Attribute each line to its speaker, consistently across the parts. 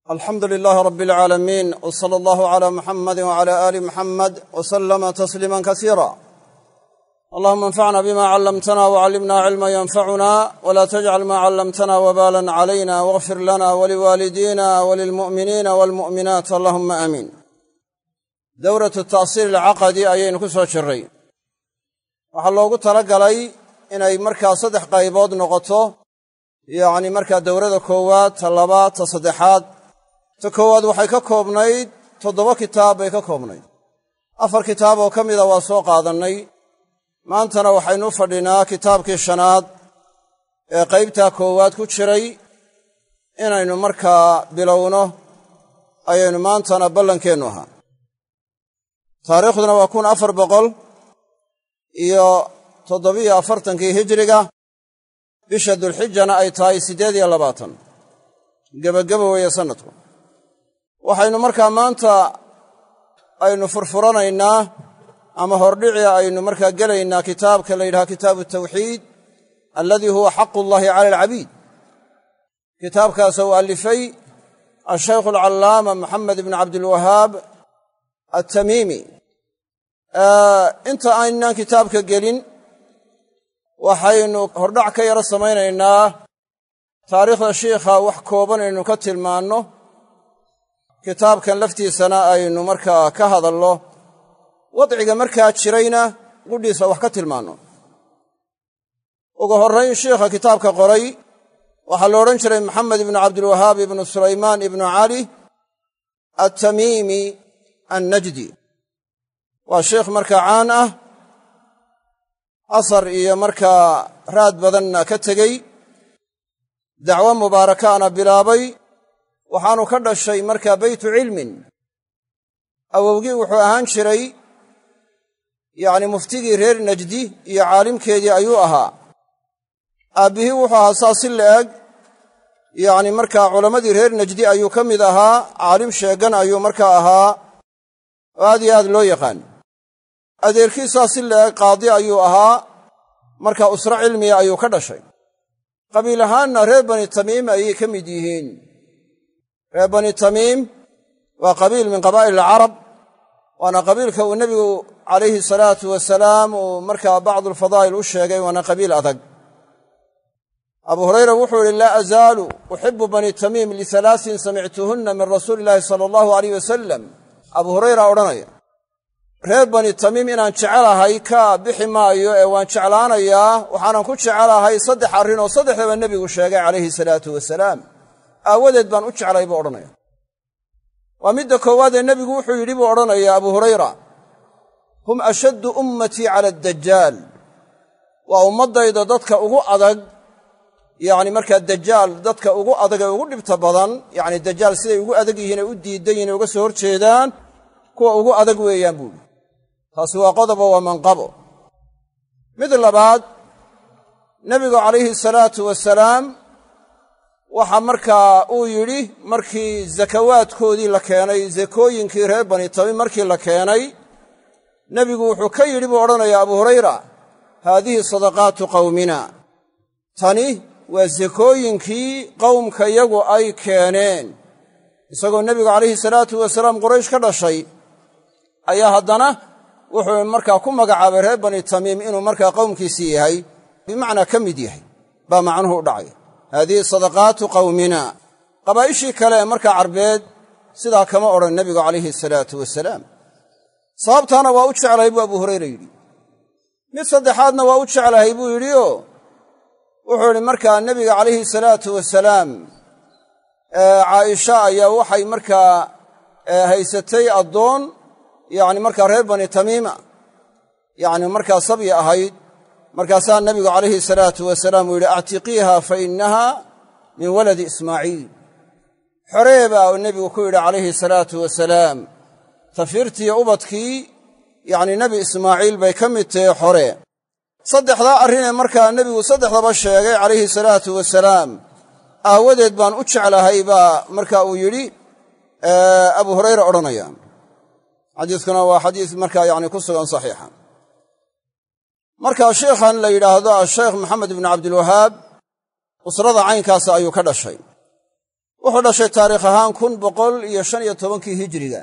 Speaker 1: alxamdu lilaahi rabi alcaalamiin w sala allahu calaa muxamadi wcala aali muxamed w salama tasliiman kasiira allahuma anfacna bima callamtana wcallimna cilma yanfacuna wla tajcal ma callamtana wbalan calayna wاغfir lana waliwaalidina walilmu'miniina walmu'minaat allahuma aamiin dowratu ta'siil alcaqadi ayaynu ku soo jirray waxaa loogu tala galay inay markaa 3 qaybood noqoto yacni markaa dowrada koowaad ta labaad ta saddexaad ta koowaad waxay ka koobnayd 7 kitaab bay ka koobnayd 4 kitaab oo ka mida waa soo qaadannay maantana waxaynu u fadhinaa kitaabkii 5aad ee qaybtaa koowaad ku jiray inaynu markaa bilowno ayaynu maantana ballankeennu ahaa taariikhduna waa 1447 hijriga bisha dulxijana ay tahay 28 gebageba weeye sannadku waxaynu markaa maanta aynu furfuranaynaa ama hordhici aynu markaa gelaynaa kitaabka la yidhaha kitaabu tawxiid alladii huwa xaqu llahi cala alcabiid kitaabkaas uu alifay ashaykhu alcallaama moxamed ibnu cabdilwahaab attamiimi inta aynaan kitaabka gelin waxaynu hordhac ka yaro samaynaynaa taariikhda shiikha wax kooban aynu ka tilmaanno kitaabkan laftiisana aynu markaa ka hadalno wadciga markaa jirayna qudhiisa wax ka tilmaanno ugu horrayn shiikha kitaabka qoray waxaa la odhan jiray moxamed ibnu cabdilwahaab ibnu sulaymaan ibnu cali attamiimi annajdi waa sheikh markaa caan ah asar iyo markaa raad badanna ka tegey dacwo mubaarakaana bilaabay waxaanu ka dhashay markaa beytu cilmin awowgii wuxuu ahaan jiray yacni muftigii reer najdi iyo caalimkeedii ayuu ahaa aabbihii wuxuu ahaa saas si la'eg yacni markaa culammadii reer najdi ayuu ka mid ahaa caalim sheegan ayuu markaa ahaa oo aad iyo aad loo yaqaan adeerkii saas si la'eg qaadi ayuu ahaa markaa usro cilmiya ayuu ka dhashay qabiil ahaanna reer bani tamiim ayay ka mid yihiin reer bani tamiim waa qabiil min qabaa'il alcarab waana qabiilka uu nebigu calayhi salaatu wasalaam uu markaa bacdu alfadaa'il u sheegay waana qabiil adag abu hurayra wuxuu yidhi laa azaalu uxibu bani tamiim lihalaasin samictuhunna min rasuuli illaahi sala allahu alayh wasalam abu hurayra odhanaya reer bani tamiim inaan jecelahay ka bixi maayo ee waan jeclaanayaa waxaanan ku jecelahay 3 arrin oo 3daba nebigu sheegay calayhi salaatu wasalaam aawadeed baan u jeclay buu odhanaya waa midda koowaad ee nebigu wuxuu yidhi buu odhanaya abu hurayra hum ashaddu ummatii cala addajaal waa ummaddayda dadka ugu adag yacni markaa dajaal dadka ugu adag ee ugu dhibta badan yacni dajaal siday ugu adag yihiin ee u diidan yihin ee uga soo hor jeedaan kuwa ugu adag weeyaan buuhi taasi waa qodobo waa manqabo mid labaad nebigu calayhi salaatu wasalaam waxa markaa uu yidhi markii sakawaadkoodii la keenay sakooyinkii reer bani tamiim markii la keenay nebigu wuxuu ka yidhi buu odhanayaa abu hurayra haadihi sadaqaatu qawmina tani waa sakooyinkii qowmkayagu ay keeneen isagoo nebigu calayhi salaatu wasalaam quraysh ka dhashay ayaa haddana wuxuu markaa ku magacaabay reer bani tamiim inuu markaa qowmkiisii yahay bimacnaa ka mid yahay baa macnuhu u dhacay haadihi sadaqaatu qawmina qabaa'ishii kale ee markaa carbeed sidaa kama odhan nebigu calayhi salaatu wasalaam sababtaana waa u jeclahay buu abu hurayra yidhi mid saddexaadna waa u jeclahay buu yidhioo wuxuu yidhi markaa nebiga calayhi salaatu wasalaam caaisha ayaa waxay markaa haysatay addoon yacni markaa reer bani tamiima yacni markaa sabyi ahayd markaasaa nebigu calayhi salaatu wasalaam uu yidhi actiqiiha fa innaha min waladi ismaaciil xoree baa uu nebigu ku yidhi calayhi salaatu wasalaam tafiirtiiyo ubadkii yacni nebi ismaaciil bay ka mid tahay xoree 3daa arrinee markaa nebigu 3daba sheegay calayhi salaatu wasalaam aawadeed baan u jeclahay baa marka uu yidhi abu hurayra odhanaya xadiiskuna waa xadiis markaa yacni ku sugan saxiixa markaa sheikhan la yidhaahdo ashaykh moxamed ibnu cabdilwahaab usrada caynkaasa ayuu ka dhashay wuxuu dhashay taariikh ahaan 115 hijriga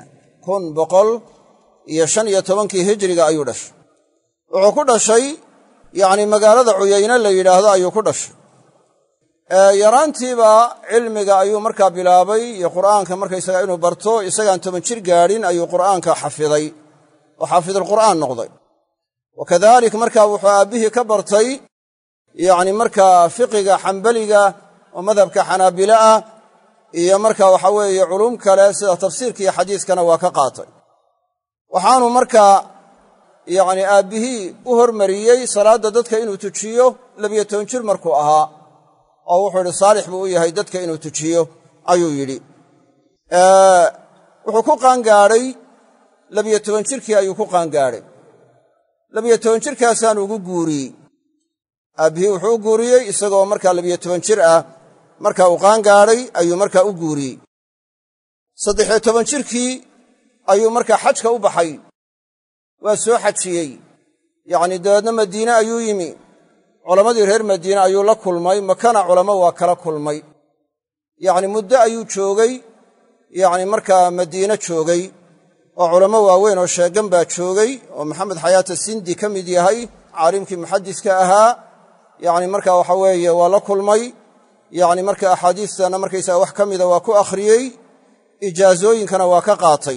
Speaker 1: 115 hijriga ayuu dhashay. wuxuu ku dhashay yacni magaalada Cuyayna la yidhaahdo ayuu ku dhashay. yaraantiiba cilmiga ayuu markaa bilaabay iyo qur'aanka markaysaga inuu barto, isagaan 10 jir gaadhin ayuu qur'aanka xafiday oo xaafidul qur'aan noqday. wakadalik markaa wuxuu aabbihii ka bartay yacni markaa fiqiga xambaliga oo madhabka xanaabila ah iyo markaa waxa weeye culum kale sida tafsiirka iyo xadiiskana waa ka qaatay. waxaanu markaa yacni aabbihii u hormariyey salaadda dadka inuu tujiyo 12 jir markuu ahaa, oo wuxuu yidhi saalix buu u yahay dadka inuu tujiyo ayuu yidhi. wuxuu ku qaangaadhay 12 jirkii ayuu ku qaangaadhay. 12 jirkaasaan ugu guuriyey. aabbihii wuxuu u guuriyey isagoo markaa 12 jir ah, markaa uu qaangaadhay ayuu markaa u guuriyey. 13 jirkii ayuu markaa xajka u baxay, waa soo xajiyey. yacni dabeedna madiine ayuu yimi. culammadii reer madiine ayuu la kulmay, makana culamo waa kala kulmay. yacni muddo ayuu joogay, yacni markaa madiine joogay, oo culamo waaweyn oo sheegan baa joogay, oo maxamed xayaata sindi ka mid yahay, caalimkii muxadiska ahaa. yacni markaa waxa weeye waa la kulmay. yacni marka axaadiistana markaysaga wax ka mida waa ku akhriyey. ijaazooyinkana waa ka qaatay.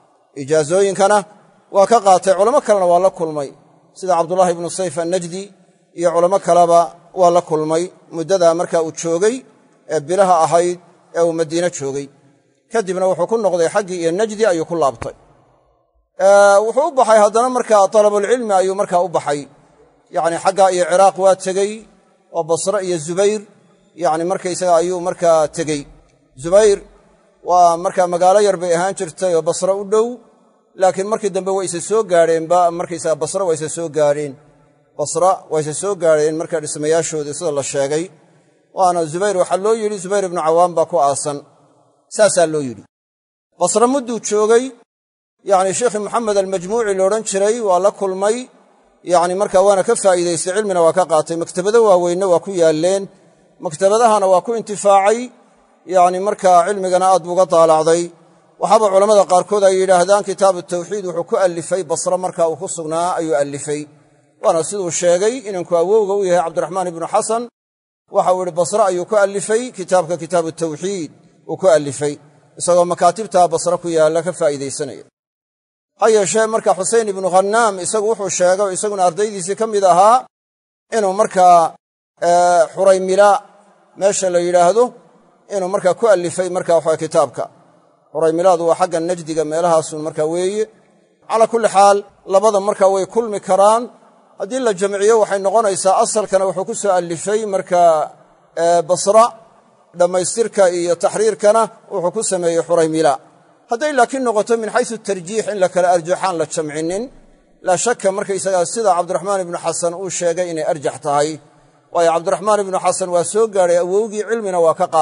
Speaker 1: culamo kalena waa la kulmay, sida cabdullaahi ibnu sayf annajdi iyo culamo kaleba waa la kulmay muddadaa markaa uu joogay ee bilaha ahayd ee uu madiine joogay. kadibna wuxuu ku noqday xaggii iyo najdi ayuu ku laabtay. wuxuu u baxay haddana markaa talabulcilmi ayuu markaa u baxay. yacni xaggaa iyo ciraaq waa tegey, oo basre iyo zubayr yacni markaysaga ayuu markaa tegey. zubayr waa markaa magaalo yar bay ahaan jirtay oo basre u dhow, laakiin markii dambe way isa soo gaadheenba markaysaga basre waa isa soo gaadheen. basra waa isa soo gaadheen markaa dhismayaashoodii sida la sheegay. waana zubayr waxaa loo yidhi zubayr ibnu cawaam baa ku aasan, saasaa loo yidhi. basre mudduu joogay, yacni sheekhi moxamed almajmuuci loodhan jiray waa la kulmay. yacni markaa waana ka faa'iidaystay, cilmina waa ka qaatay. maktabado waaweynna waa ku yaalleen, maktabadahana waa ku intifaacay. yacni markaa cilmigana aad buu uga daalacday. waxaaba culammada qaarkood ay yidhaahdaan kitaabu tawxiid wuxuu ku allifay basre markaa uu ku sugnaa ayuu allifay. waana siduu sheegay inanku awowga u yahay cabdiraxmaan ibnu xasan. waxau yidhi basre ayuu ku allifay kitaabka kitaabu tawxiid uu ku allifay, isagoo makaatibtaa basre ku yaalla ka faa'iidaysanaya. ha yeeshee marka xuseyn ibnu khannaam isagu wuxuu sheegay, isaguna ardaydiisii ka mid ahaa, inuu markaa xuraymila meesha la yidhaahdo inuu markaa ku allifay markaa waxa kitaabka. xuraymilaadu waa xagga najdiga meelahaasun markaa weeye. calaa kulli xaal labada markaa way kulmi karaan. haddii la jamciyo waxay noqonaysaa asalkana wuxuu ku soo allifay markaa basra, dhammaystirka iyo taxriirkana wuxuu ku sameeyey xuraymila. hadday laakiin noqoto min xaysu tarjiix in la kala arjaxaan la jamcinin, laa shakka markaysagaa sida cabdiraxmaan ibnu xasan uu sheegay inay arjax tahay. waayo cabdiraxmaan ibnu xasan waa soo gaadhay awowgii, cilmina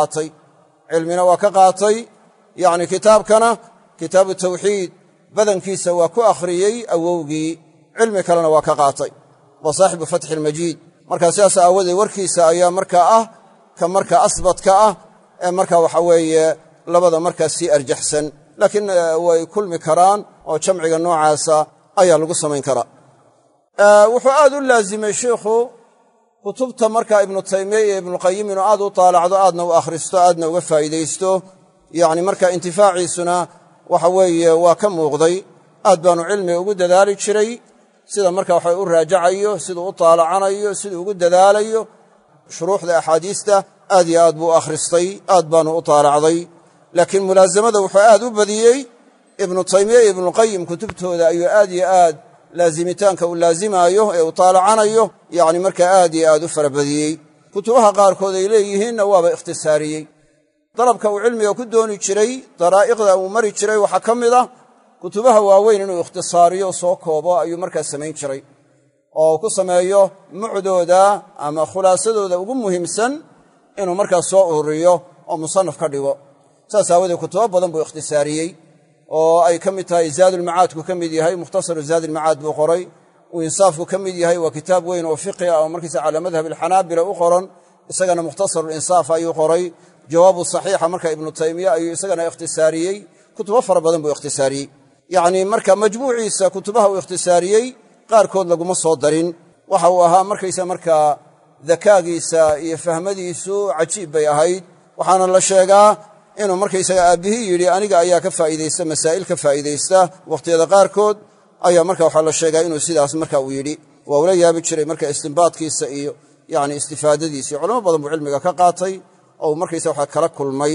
Speaker 1: waa ka qaatay. yacni kitaabkana kitaabu tawxiid badankiisa waa ku akhriyey awowgii, cilmi kalena waa ka qaatay. waa saaxibu fatxi ilmajiid. markaa sidaas aawadeed warkiisa ayaa markaa ah ka markaa asbatka ah ee markaa waxa weeye labada markaa sii arjaxsan. laakiin way kulmi karaan oo jamciga noocaasa ayaa lagu samayn karaa. wuxuu aad u laazimay sheikhu kutubta markaa ibnu taymiya iyo ibnuqayim inuu aad u taalacdo, aadna u akhristo, aadna uga faa'iidaysto. yacni markaa intifaaciisuna waxa weeye waa ka muuqday. aad baanu cilmiga ugu dadaali jiray, sida markaa waxa u raajacayo, siduu u taalacanayo, siduu ugu dadaalayo. shuruuxda axaadiista aad iyo aad buu u akhristay, aad baanu u taalacday. laakiin mulaasamada wuxuu aad u badiyey ibnu taymiya iyo ibnuqayim kutubtooda ayuu aad iyo aad laazimitaanka uu laazimaayo ee uu taalacanayo yacni markaa aad iyo aad u farabadiyey. kutubaha qaarkood ay leeyihiinna waaba ikhtisaariyey. dalabka uu cilmiga ku dooni jiray, daraa'iqda uu mari jiray waxaa ka mid ah kutubaha waaweyn inuu ikhtisaariyo soo koobo ayuu markaa samayn jiray, oo ku sameeyo mucdooda ama khulaasadooda ugu muhiimsan inuu markaa soo ururiyo oo musannaf ka dhigo. saas aawadeed kutubo badan buu ikhtisaariyey, oo ay ka mid tahay zaadulmacaadku ka mid yahay, mukhtasaru zaadilmacaad buu qoray. uu insaafku ka mid yahay, waa kitaab weyn oo fiqhi ah oo markiisa calaa madhab alxanaabila u qoran. isagana mukhtasarulinsaaf ayuu qoray jawaabu saxiixa marka ibnu taymiya ayuu isagana ikhtisaariyey kutubo fara badan buu ikhtisaariyey yacnii marka majmuuciisa kutubaha uu ikhtisaariyey qaarkood laguma soo darin waxa uu ahaa markaysa markaa dakaagiisa iyo fahmadiisu cajiib bay ahayd waxaana la sheegaa inuu markaysaga aabbihii yidhi aniga ayaa ka faa'iidaysta masaa'il ka faa'iidaysta wakhtiyada qaarkood ayaa marka waxaa la sheegaa inuu sidaas marka uu yidhi waa ula yaabi jiray marka istinbaadkiisa iyo yacni istifaadadiisa iyo culamo badan buu cilmiga ka qaatay oo markaysa waxa kala kulmay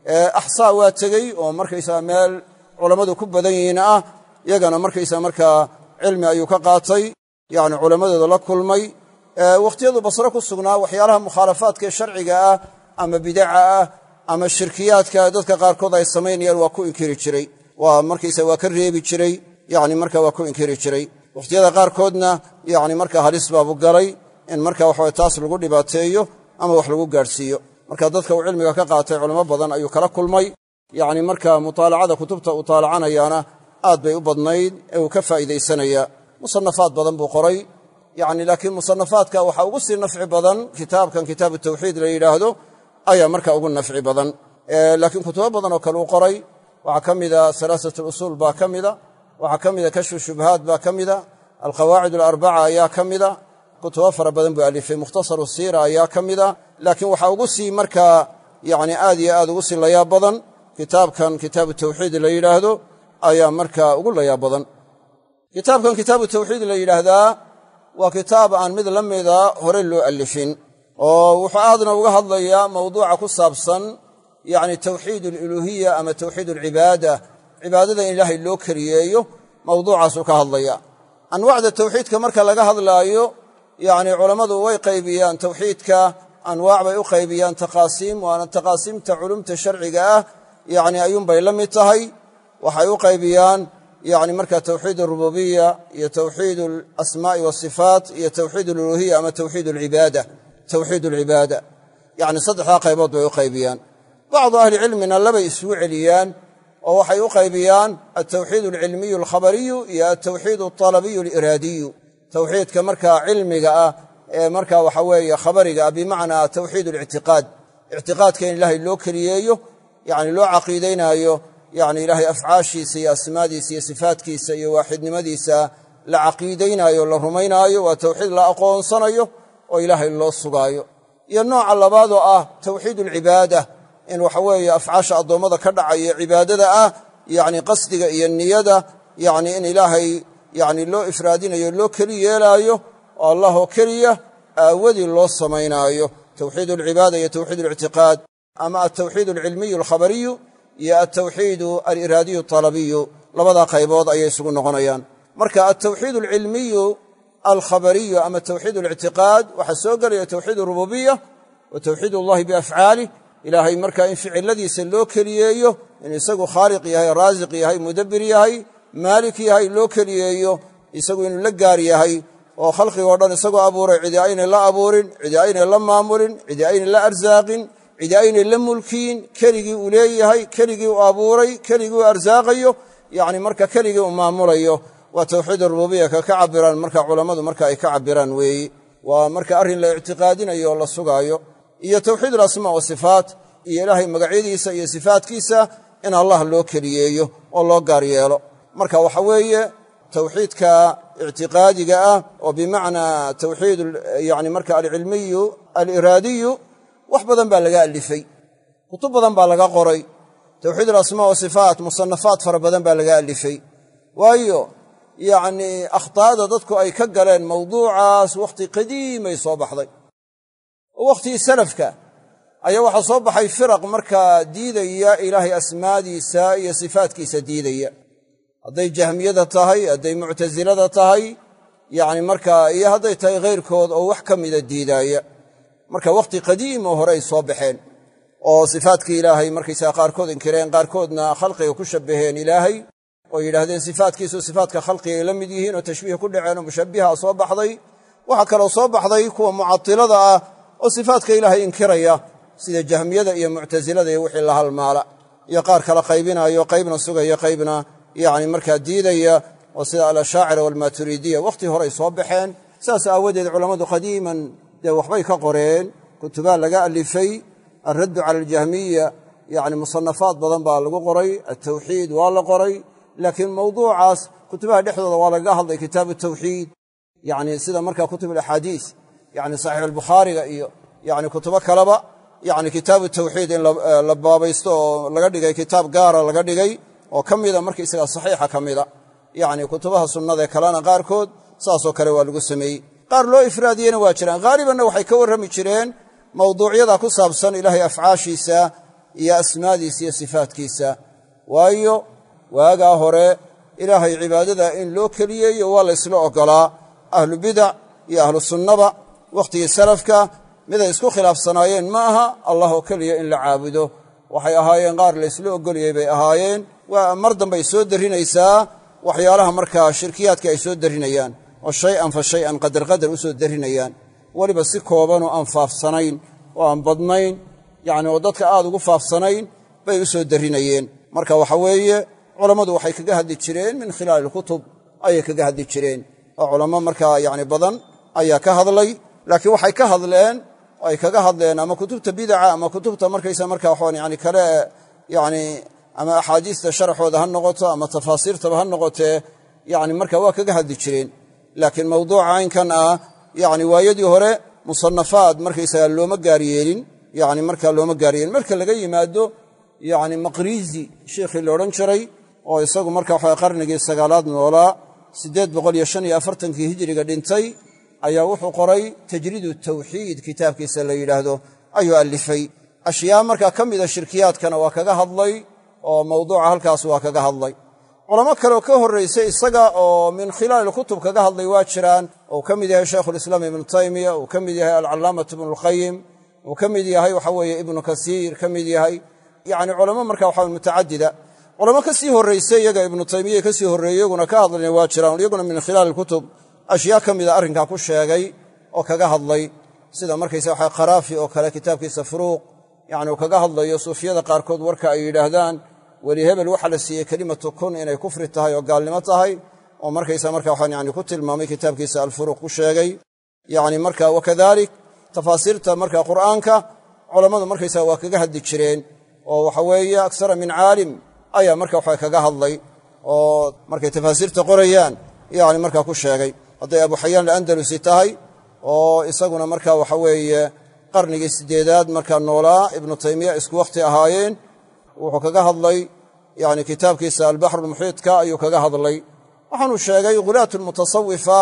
Speaker 1: axsaa waa tegey oo markaysaa meel culammadu ku badan yihiin ah iyagana markaysa markaa cilmi ayuu ka qaatay yacni culammadooda la kulmay wakhtiyadu basre ku sugnaa waxyaalaha mukhaalafaadka ee sharciga ah ama bidaca ah ama shirkiyaadka dadka qaarkood ay samaynayaan waa ku inkiri jiray waa markaysa waa ka reebi jiray yacni marka waa ku inkiri jiray wakhtiyada qaarkoodna yacni marka halis baabu galay in marka waxaway taas lagu dhibaateeyo ama wax lagu gaadhsiiyo marka dadka uu cilmiga ka qaatay culamo badan ayuu kala kulmay yacni marka mutaalacada kutubta uu taalacanayaana aad bay u badnayd ee uu ka faa'iidaysanayaa musannafaad badan buu qoray yacni laakiin musannafaadka waxaa ugu sii nafci badan kitaabkan kitaabu tawxiid la yidhaahdo ayaa marka ugu nafci badan laakiin kutubo badan oo kale uu qoray waxaa ka mida salaasatu lusuul baa ka mida waxaa ka mida kashfu shubahaat baa ka mida alqawaacid alarbaca ayaa ka mida kutubo fara badan buu alifay mukhtasaru siira ayaa ka mida laakiin waxaa ugu sii markaa yacni aad iyo aad ugu sii layaab badan kitaabkan kitaabu tawxiid la yidhaahdo ayaa markaa ugu layaab badan kitaabkan kitaabu tawxiid la yidhaahdaa waa kitaab aan mid la mida hore loo alifin oo wuxuu aadna uga hadlayaa mawduuca ku saabsan yacni tawxiid aluluuhiya ama tawxiid alcibaada cibaadada in ilaahay loo keliyeeyo mawduucaasuu ka hadlaya anwaacda tawxiidka marka laga hadlaayo yacni culammadu way qaybiyaan tawxiidka anwaac bay u qaybiyaan taqaasiim waana taqaasiimta culumta sharciga ah yacni ayuunbay la mid tahay waxay u qaybiyaan yacni marka tawxiid arububiya iyo tawxiid alasmaa'i waasifaat iyo tawxiid aluluuhiya ama tawxiid alcibaada tawxiid alcibaada yacni saddexdaa qaybood bay u qaybiyaan bacdu ahlicilmina labay isugu celiyaan oo waxay u qaybiyaan altawxiid alcilmiyu alkhabariyu iyo altawxiid altalabiyu aliraadiyu tawxiidka markaa cilmiga ah ee markaa waxa weeye khabariga ah bimacnaa tawxiid alictiqaad ictiqaadka in ilaahay loo keliyeeyo yacni loo caqiidaynaayo yacni ilaahay afcaashiisa iyo asmaadiisa iyo sifaatkiisa iyo waaxidnimadiisa la caqiidaynaayo la rumaynaayo waa tawxiid la aqoonsanayo oo ilaahay loo sugaayo iyo nooca labaad oo ah tawxiid alcibaada in waxa weeye afcaasha addoommada ka dhacaya cibaadada ah yacni qasdiga iyo niyada yacni in ilaahay yacni loo ifraadinayo loo keli yeelaayo oo allahoo keliya aawadii loo samaynaayo tawxiid alcibaada iyo tawxiid alictiqaad ama altawxiid alcilmiyu alkhabariyu iyo altawxiidu aliraadiyu alabiyu labadaa qaybood ayay isugu noqonayaan marka altawxiid alcilmiyu alkhabariyu ama tawxiid alictiqaad waxaa soo gelaya tawxiid arububiya wa tawxiid allahi biafcaalih ilaahay markaa in ficiladiisa loo keliyeeyo in isagu khaaliq yahay raasiq yahay mudabbir yahay maalik yahay loo keliyeeyo isagu inuu la gaar yahay oo khalqigoo dhan isagoo abuuray cidi aynay la abuurin cidi aynay la maamulin cidi aynay la arsaaqin cidi aynay la mulkiyin keligii uu leeyahay keligii uu abuuray keligii uu arsaaqayo yacni marka keligii uu maamulayo waa tawxiid arububiya ka cabiraan marka culammadu marka ay ka cabiraan weeyi waa marka arrin la ictiqaadinayo oo la sugaayo iyo tawxiid alasmaa wasifaat iyo ilaahay magacyadiisa iyo sifaatkiisa in allah loo keliyeeyo oo loo gaar yeelo marka waxa weeye tawxiidka ictiqaadiga ah oo bimacnaa tawxiid yani marka alcilmiyu aliraadiyu wax badan baa laga alifay kutub badan baa laga qoray tawxiid alasmaa wasifaat musannafaad fara badan baa laga alifay waayo yacnii akhtaada dadku ay ka galeen mawduucaas wakhti qadiimay soo baxday oo wakhtigii salafka ayaa waxaa soo baxay firaq markaa diidaya ilaahay asmaadiisa iyo sifaatkiisa diidaya hadday jahmiyada tahay hadday muctasilada tahay yacni markaa iyo hadday tahay khayrkood oo wax ka mida diidaaya marka wakhti qadiim oo hore ay soo baxeen oo sifaatkii ilaahay markaysaga qaarkood inkireen qaarkoodna khalqiga ku shabbaheen ilaahay oo yidhaahdeen sifaatkiisu sifaatka khalqiga ay la mid yihiin oo tashbiih ku dhaceen oo mushabbiha soo baxday waxaa kaloo soo baxday kuwa mucatilada ah oo sifaatka ilaahay inkiraya sida jahmiyada iyo muctasilada iyo wixii la halmaala iyo qaar kala qaybinayo qaybna sugaya qaybna yacni markaa diidaya oo sida alashaacira waalmaaturiidiya wakhti horay soo baxeen saas aawadeed culammadu qadiiman dee waxbay ka qoreen kutubaa laga alifay alraddu cala aljahmiya yacni musanafaad badan baa lagu qoray altawxiid waa la qoray laakiin mawduucaas kutubaha dhexdooda waa lagaga hadlay kitaabu tawxiid yacni sida markaa kutub alaxaadiis yacni saxiix albukhaariga iyo yacni kutubo kaleba yacni kitaabu tawxiid in la baabaysto oo laga dhigay kitaab gaara laga dhigay oo ka mida markaysagaa saxiixa ka mida yacni kutubaha sunnada ee kalena qaarkood saasoo kale waa lagu sameeyey qaar loo ifraadiyeyna waa jiraan haalibanna waxay ka warrami jireen mawduucyada ku saabsan ilaahay afcaashiisa iyo asmaadiisa iyo sifaatkiisa waayo waagaa hore ilaahay cibaadada in loo keliyeeyo waa la ysla oggolaa ahlu bidac iyo ahlu sunnaba wakhtigii salafka miday isku khilaafsanaayeen ma aha allah oo keliya in la caabudo waxay ahaayeen qaar la ysla oggoliyey bay ahaayeen waa mar dambay soo darrinaysaa waxyaalaha markaa shirkiyaadka ay soo darrinayaan oo shay-an fa shay-an qadarqadar u soo darrinayaan weliba si kooban oo aan faafsanayn oo aan badnayn yacni oo dadka aad ugu faafsanayn bay u soo darrinayeen marka waxa weeye culammadu waxay kaga hadli jireen min khilaali ilkutub ayay kaga hadli jireen oo culamo markaa yacni badan ayaa ka hadlay laakiin waxay ka hadleen oo ay kaga hadleen ama kutubta bidaca ama kutubta markaysa markaa waxaan yani kale yacni ama axaadiista sharaxooda ha noqoto ama tafaasiirtaba ha noqotee yacni marka waa kaga hadli jireen laakiin mawduuca caynkan ah yacni waayadii hore musanafaad markaysaga looma gaar yeelin yacni markaa looma gaar yeelin marka laga yimaado yacni maqriizi sheikhii la odhan jiray oo isagu marka waxa qarnigii sagaalaad noolaa 845 hijriga dhintay ayaa wuxuu qoray tajriidu tawxiid kitaabkiisa la yidhaahdo ayuu alifay ashyaa markaa ka mida shirkiyaadkana waa kaga hadlay oo mawduuca halkaas waa kaga hadlay culamo kaleoo ka horraysay isaga oo min khilaali kutub kaga hadlay waa jiraan uu ka mid yahay shaykhulislaam ibnu taymiya uu ka mid yahay alcallaamatu ibnulqayim uu ka mid yahay waxa weeye ibnu kasiir ka mid yahay yacni culamo marka waxa mutacadida culamo ka sii horraysay iyaga ibnu taymiya ka sii horreeyey iyaguna ka hadlayna waa jiraan iyaguna min khilaali kutub ashyaa ka mida arrinkaa ku sheegay oo kaga hadlay sida markaysa waxa qaraafi oo kale kitaabkiisa furuuq yacni uu kaga hadlayo suufiyada qaarkood warka ay yidhaahdaan weli hebel waxaa la siiyey kelimatu kun inay kufri tahay oo gaalnimo tahay oo markaysa marka waxaan yani ku tilmaamay kitaabkiisa alfuruuq ku sheegay yacni marka wakadalik tafaasiirta marka qur'aanka culammadu markaysa waa kaga hadli jireen oo waxa weeye aksara min caalim ayaa marka waxa kaga hadlay oo markay tafaasiirta qorayaan yacni markaa ku sheegay hadday abu xayaan alandalusi tahay oo isaguna marka waxa weeye qarnigii sideedaad markaa noolaa ibnu taymiya isku wakhti ahaayeen wuxuu kaga hadlay yani kitaabkiisa albaxrulmuxiidka ayuu kaga hadlay waxaanuu sheegay ghulaatu lmutasawifa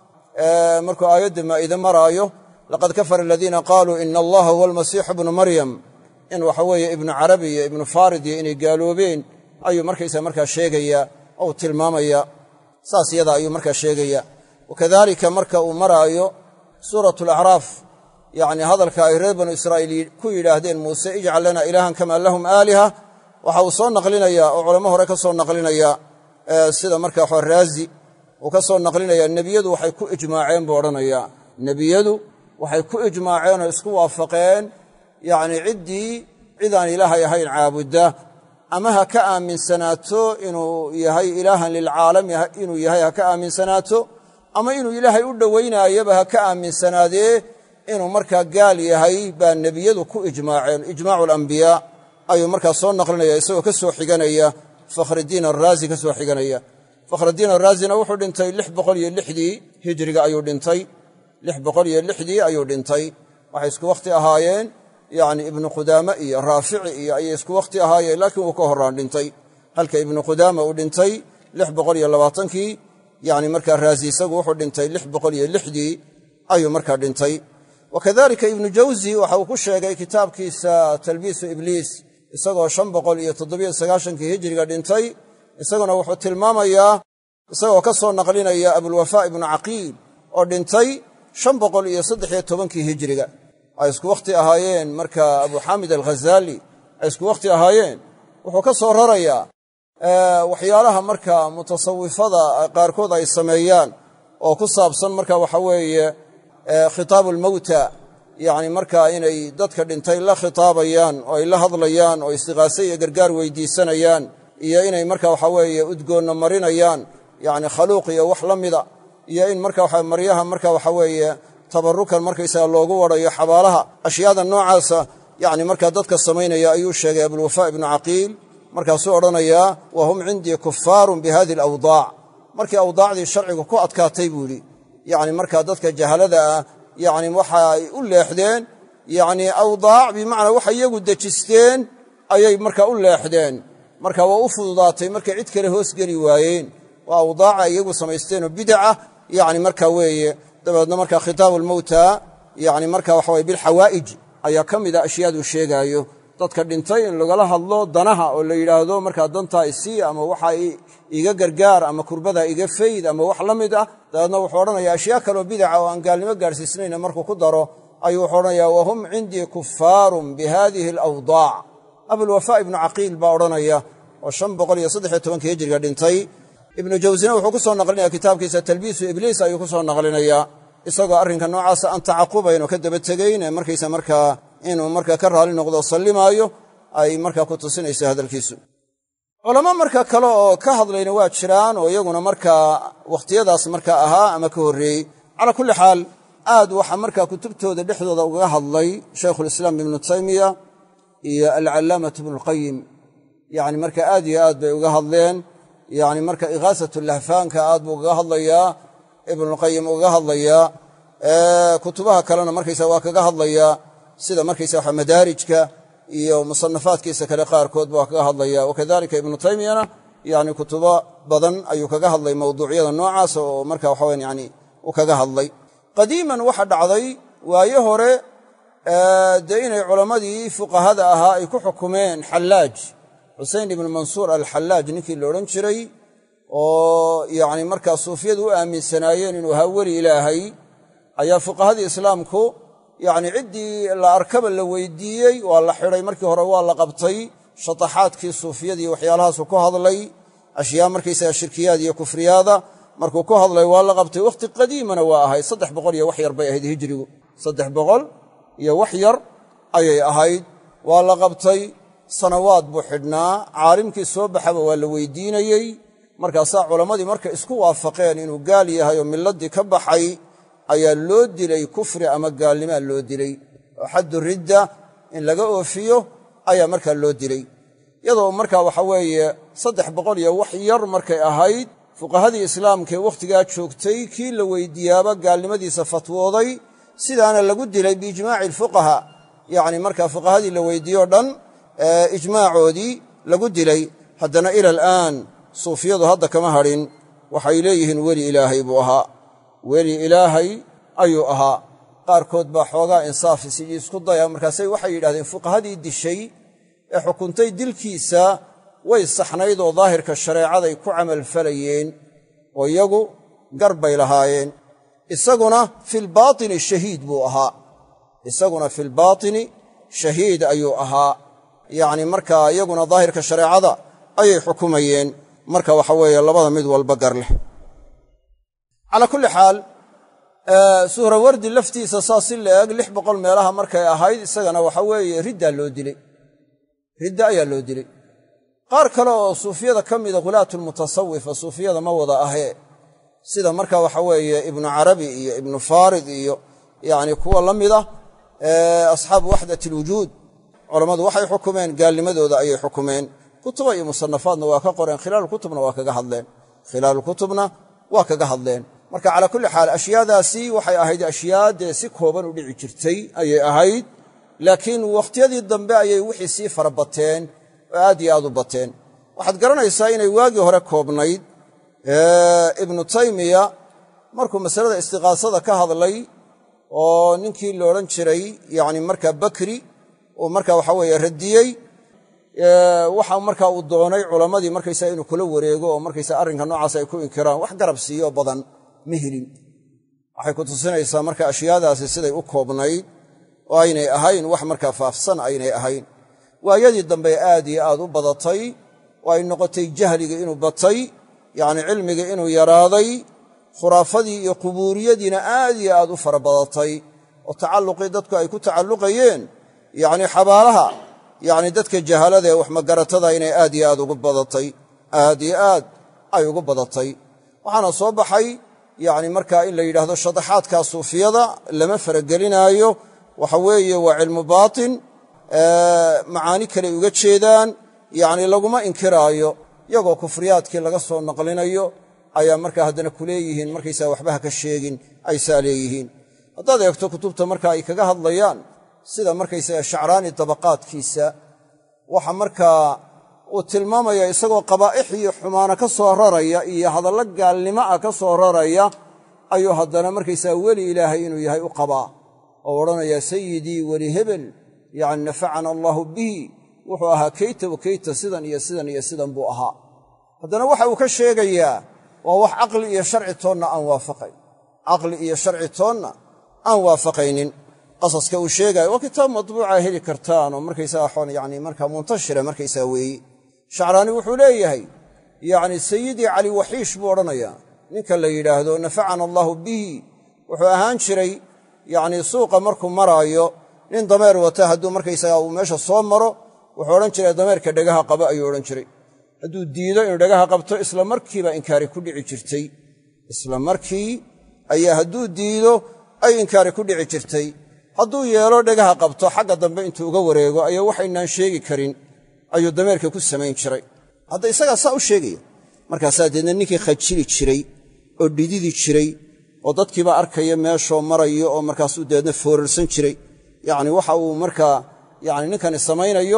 Speaker 1: markuu aayadda maa'ide maraayo laqad kafara aladiina qaaluu ina allaha huwa almasiixu ibnu maryam in waxa weeye ibnu carabi iyo ibnu farid iyo inay gaaloobeen ayuu markaysa markaa sheegaya ou tilmaamaya saas yada ayuu markaa sheegaya wakadalika marka uu maraayo suuratu alacraaf yacni hadalka ay reer banu israa'iil ku yidhaahdeen muuse ijcal lana ilaahan kamaa lahum aaliha waxa uu soo naqlinayaa oo culamo hore ka soo naqlinaya sida marka waxa raazi uu ka soo naqlinaya nebiyadu waxay ku ijmaaceen buu odhanayaa nebiyadu waxay ku ijmaaceen oo isku waafaqeen yacni cidaan ilaahay ahayn caabudda ama ha ka aaminsanaato inuu yahay ilaahan lilcaalami inuu yahay ha ka aaminsanaato ama inuu ilaahay u dhowaynaayaba ha ka aaminsanaadee inuu markaa gaal yahay baa nebiyadu ku ijmaaceen ijmaacu alambiyaa ayuu markaa soo naqlinaya isagoo ka soo xiganaya fakhridiin araazi ka soo xiganaya fakhridiin araazina wuxuu dhintay 606 hijriga ayuu dhintay 606 ayuu dhintay waxay isku wakhti ahaayeen yacni ibnu qudaama iyo raafici iyo ayay isku wakhti ahaayeen laakiin wuu ka horraan dhintay halka ibnu qudaama uu dhintay 620kii yacni markaa raazi isagu wuxuu dhintay 606 ayuu markaa dhintay wakadalika ibnu jawzi waxa uu ku sheegay kitaabkiisa talbiisu ibliis isagoo 597 hijriga dhintay isaguna wuxuu tilmaamayaa isagoo ka soo naqlinaya abulwafaa ibnu caqiil oo dhintay 513 hijriga ay isku wakhti ahaayeen marka abu xaamid alghazali ay isku wakhti ahaayeen wuxuu ka soo rarayaa waxyaalaha marka mutasawifada qaarkood ay sameeyaan oo ku saabsan marka waxa weeye khitaabu almawta yacni markaa inay dadka dhintay la khitaabayaan oo ay la hadlayaan oo istiqaase iyo gargaar weydiisanayaan iyo inay marka waxa weeye udgoonna marinayaan yacni khaluuq iyo wax la mida iyo in marka waxa maryaha marka waxa weeye tabarrukan markaysaga loogu wadhayo xabaalaha ashyaada noocaasa yacni markaa dadka samaynaya ayuu sheegay abulwafaa ibnu caqiil markaasuu odhanayaa wa hum cindii kufaarun bi hadihi alawdaac markii awdaacdii sharcigu ku adkaatay buu yidhi yacni markaa dadka jahalada ah yacni waxa ay u leexdeen yacni awdaac bimacnaa waxay iyagu dejisteen ayay markaa u leexdeen marka waa u fududaatay markay cid kale hoos geli waayeen waa awdaaca iyagu samaysteenoo bidaca yacni markaa weeye dabeedna markaa khitaabu lmowta yacni marka waxa waye bilxawaa'ij ayaa ka mida ashyaaduu sheegaayo dadka dhintay in lagala hadlo danaha oo la yidhaahdo markaa dantaa isii ama waxa iga gargaar ama kurbadaa iga fayd ama wax la mid ah dabeedna wuxuu odhanayaa ashyaa kaloo bidaca oo aan gaalnimo gaadhsiisnayna markuu ku daro ayuu wuxuu odhanayaa wahum cindii kufaarun bi haadihi alawdaac abulwafaa ibnu caqiil baa odhanaya oo 513 hijriga dhintay ibnu jawsina wuxuu ku soo naqlinaya kitaabkiisa talbiisu ibliis ayuu ku soo naqlinayaa isagoo arrinka noocaasa aan tacaqubayn oo ka daba tegayn ee markaysa markaa inuu markaa ka raali noqdo sallimaayo ay markaa ku tusinayso hadalkiisu culamo marka kale oo ka hadlayna waa jiraan oo iyaguna markaa wakhtiyadaas markaa ahaa ama ka horreeyey calaa kulli xaal aad waxa markaa kutubtooda dhexdooda ugaga hadlay shaykhulislaam ibnu taymiya iyo alcallaamatu ibnulqayim yacni marka aad iyo aad bay uga hadleen yacni marka ighaasatulahfaanka aad buu ugaga hadlayaa ibnulqayim ugaga hadlayaa kutubaha kalena markaysa waa kaga hadlayaa sida markaysa waxa madaarijka iyo musanafaadkiisa kale qaarkood waa kaga hadlaya wakadalika ibnu taymiyana yacni kutubo badan ayuu kaga hadlay mawduucyada noocaas oo marka waxa weyan yani uu kaga hadlay qadiiman waxa dhacday waaye hore dee inay culammadii fuqahada ahaa ay ku xukumeen xallaaj xusein ibnu mansuur alxallaaj ninkii la odhan jiray oo yacni markaa suufiyadu u aaminsanaayeen inuu ahaa weli ilaahay ayaa fuqahadii islaamku yacni ciddii la arkaba la weydiiyey waa la xidhay markii hore waa la qabtay shataxaadkii suufiyadii waxyaalahaasu ku hadlay ashyaa markaysaga shirkiyaad iyo kufriyaada markuu ku hadlay waa la qabtay wakhti qadiimana waa ahayd 300 iyo wax yar bay ahayd hijrigu 300 iyo wax yar ayay ahayd waa la qabtay sanawaad buu xidhnaa caalimkii soo baxaba waa la weydiinayey markaasaa culammadii markay isku waafaqeen inuu gaal yahay oo milladdii ka baxay ayaa loo dilay kufri ama gaalnimaa loo dilay oo xaddu ridda in laga oofiyo ayaa markaa loo dilay iyadoo markaa waxa weeye 300 iyo wax yar markay ahayd fuqahadii islaamkaee wakhtigaa joogtay kii la weydiiyaaba gaalnimadiisa fatwooday sidaana lagu dilay biijmaaci alfuqaha yacni markaa fuqahadii la weydiiyo dhan ijmaacoodii lagu dilay haddana ila al'aan suufiyadu hadda kama hadhin waxay leeyihiin weli ilaahay buu ahaa weli ilaahay ayuu ahaa qaarkood baa xoogaa insaafi sidii isku daya markaasay waxay yidhahdeen fuqahadii dishay ee xukuntay dilkiisa way saxnayd oo daahirka shareecaday ku camalfalayeen oo iyagu gar bay lahaayeen isaguna filbaatini shahiid buu ahaa isaguna filbaatini shahiid ayuu ahaa yacni markaa iyaguna daahirka shareecada ayay xukumayeen marka waxa weeye labada mid walba gar leh calaa kulli xaal suhrawardi laftiisa saas si la eg 600 meelaha markay ahayd isagana waxa weeye ridda ayaa loo dilay qaar kale oo suufiyada ka mida khulaatulmutasawifa suufiyada ma wada ahee sida marka waxa weeye ibnu carabi iyo ibnu faarid iyo yacni kuwa la mida asxaabu waxdat alwujuud culammadu waxay xukumeen gaalnimadooda ayay xukumeen kutuba iyo musanafaadna waa ka qoreen khilaalkutubna waa kaga hadleen marka calaa kulli xaal ashyaadaasi waxay ahayd ashyaadee si kooban u dhici jirtay ayay ahayd laakiin wakhtiyadii dambe ayay wixii sii fara bateen oo aad iyo aad u bateen waxaad garanaysaa inay waagii hore koobnayd ibnu taymiya markuu masalada istiqaasada ka hadlay oo ninkii la odhan jiray yacni markaa bakri uu marka waxa weeye radiyey waxa markaa uu doonay culammadii markaysaa inuu kula wareego oo markaysaa arrinka noocaas ay ku inkiraan wax garab siiyo badan ma helin waxay ku tusinaysaa marka ashyaadaasi siday u koobnayd oo aynay ahayn wax markaa faafsan aynay ahayn waayadii dambe aad iyo aad u badatay oo ay noqotay jahligii inuu batay yacni cilmigii inuu yaraaday khuraafadii iyo qubuuriyadiina aad iyo aad u fara badatay oo tacalluqii dadku ay ku tacalluqayeen yacni xabaalaha yacni dadka jahalada ee wax magaratada inay aad iyo aad ugu badatay aad iyo aad ay ugu badatay waxaana soo baxay yacni markaa in la yidhaahdo shadaxaadkaa suufiyada lama faragelinaayo, waxa weeye waa cilmu baatin, macaani kale uga jeedaan, yacni laguma inkiraayo. iyagoo kufriyaadkii laga soo naqlinayo ayaa markaa haddana ku leeyihiin markaysaa waxba ha ka sheegin, ay saa leeyihiin. haddaad eegto kutubta marka ay kaga hadlayaan sida markaysaga shacraani dabaqaadkiisa, waxa markaa uu tilmaamaya isagoo qabaa'ix iyo xumaana ka soo raraya iyo hadallo gaalnimo ah ka soo raraya, ayuu haddana markaysaa weli ilaahay inuu yahay u qabaa oo odhanaya sayidii weli hebel, yacni nafacana allaahu bihi, wuxuu ahaa kayta wa kayta, sidan iyo sidan iyo sidan buu ahaa. haddana waxa uu ka sheegayaa waa wax caqli iyo sharci toonna aan waafaqayn, caqli iyo sharci toonna aan waafaqaynin. qasaska uu sheegaayo waa kitaab matbuuca heli kartaan oo markaysaga yani markaa muntashira markaysaa weeye. shacraani wuxuu leeyahay yacni sayidii cali waxiish buu odhanayaa, ninka la yidhaahdo nafacana allaahu bihi, wuxuu ahaan jiray yacni suuqa markuu maraayo nin dameer wata hadduu markaysaga uu meesha soo maro, wuxuu odhan jiray dameerka dhegaha qaba ayuu odhan jiray. hadduu diido inuu dhegaha qabto isla markiiba inkaari ku dhici jirtay, isla markii ayaa hadduu diido ay inkaari ku dhici jirtay. hadduu yeelo dhegaha qabto xagga dambe intuu uga wareego ayaa waxaynaan sheegi karin ayuu dameerka ku samayn jiray. hadda isagaa saa u sheegaya, markaasaa deedna ninkii khajili jiray oo dhididi jiray oo dadkiiba arkaya meeshoo marayo oo markaasuu deedna foorarsan jiray. yacni waxa uu markaa yacni ninkani samaynayo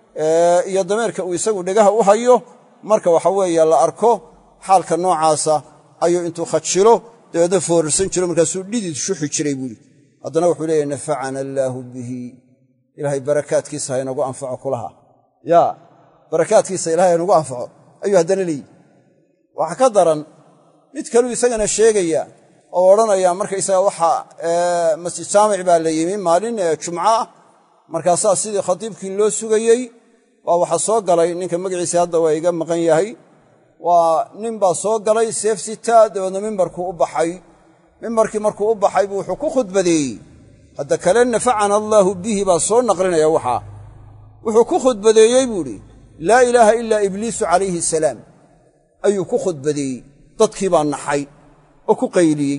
Speaker 1: iyo dameerka uu isagu dhegaha u hayo, marka waxa weeye la arko xaalka noocaasa ayuu intuu khajilo dabeedna foorarsan jiro, markaasuu dhidid shuxi jiray buuli. haddana wuxuu leeyahy nafacana allaahu bihi, ilaahay barakaadkiisa ha inagu anfaco kulaha, yaa barakaadkiisa ilahay ha inagu anfaco ayuu haddana leeyihi. waxa ka daran mid kaluu isagana sheegaya oo odhanaya markaysaga waxa masjid jaamic baa la yimi maalin jumco ah, markaasaa sidii khatiibkii loo sugayey waa waxa soo galay ninka magaciisa hadda waa iga maqan yahay, waa nin baa soo galay seef sitaa, dabeedna mimbarkuu u baxay. mimbarkii markuu u baxay buu wuxuu ku khudbadeeyey, hadda kale nafacana allaahu bihi baa soo naqlinaya waxaa. wuxuu ku khudbadeeyey buu idhi laa ilaaha ilaa ibliisu calayhi salaam ayuu ku khudbadeeyey. dadkii baa naxay oo ku qayliyey.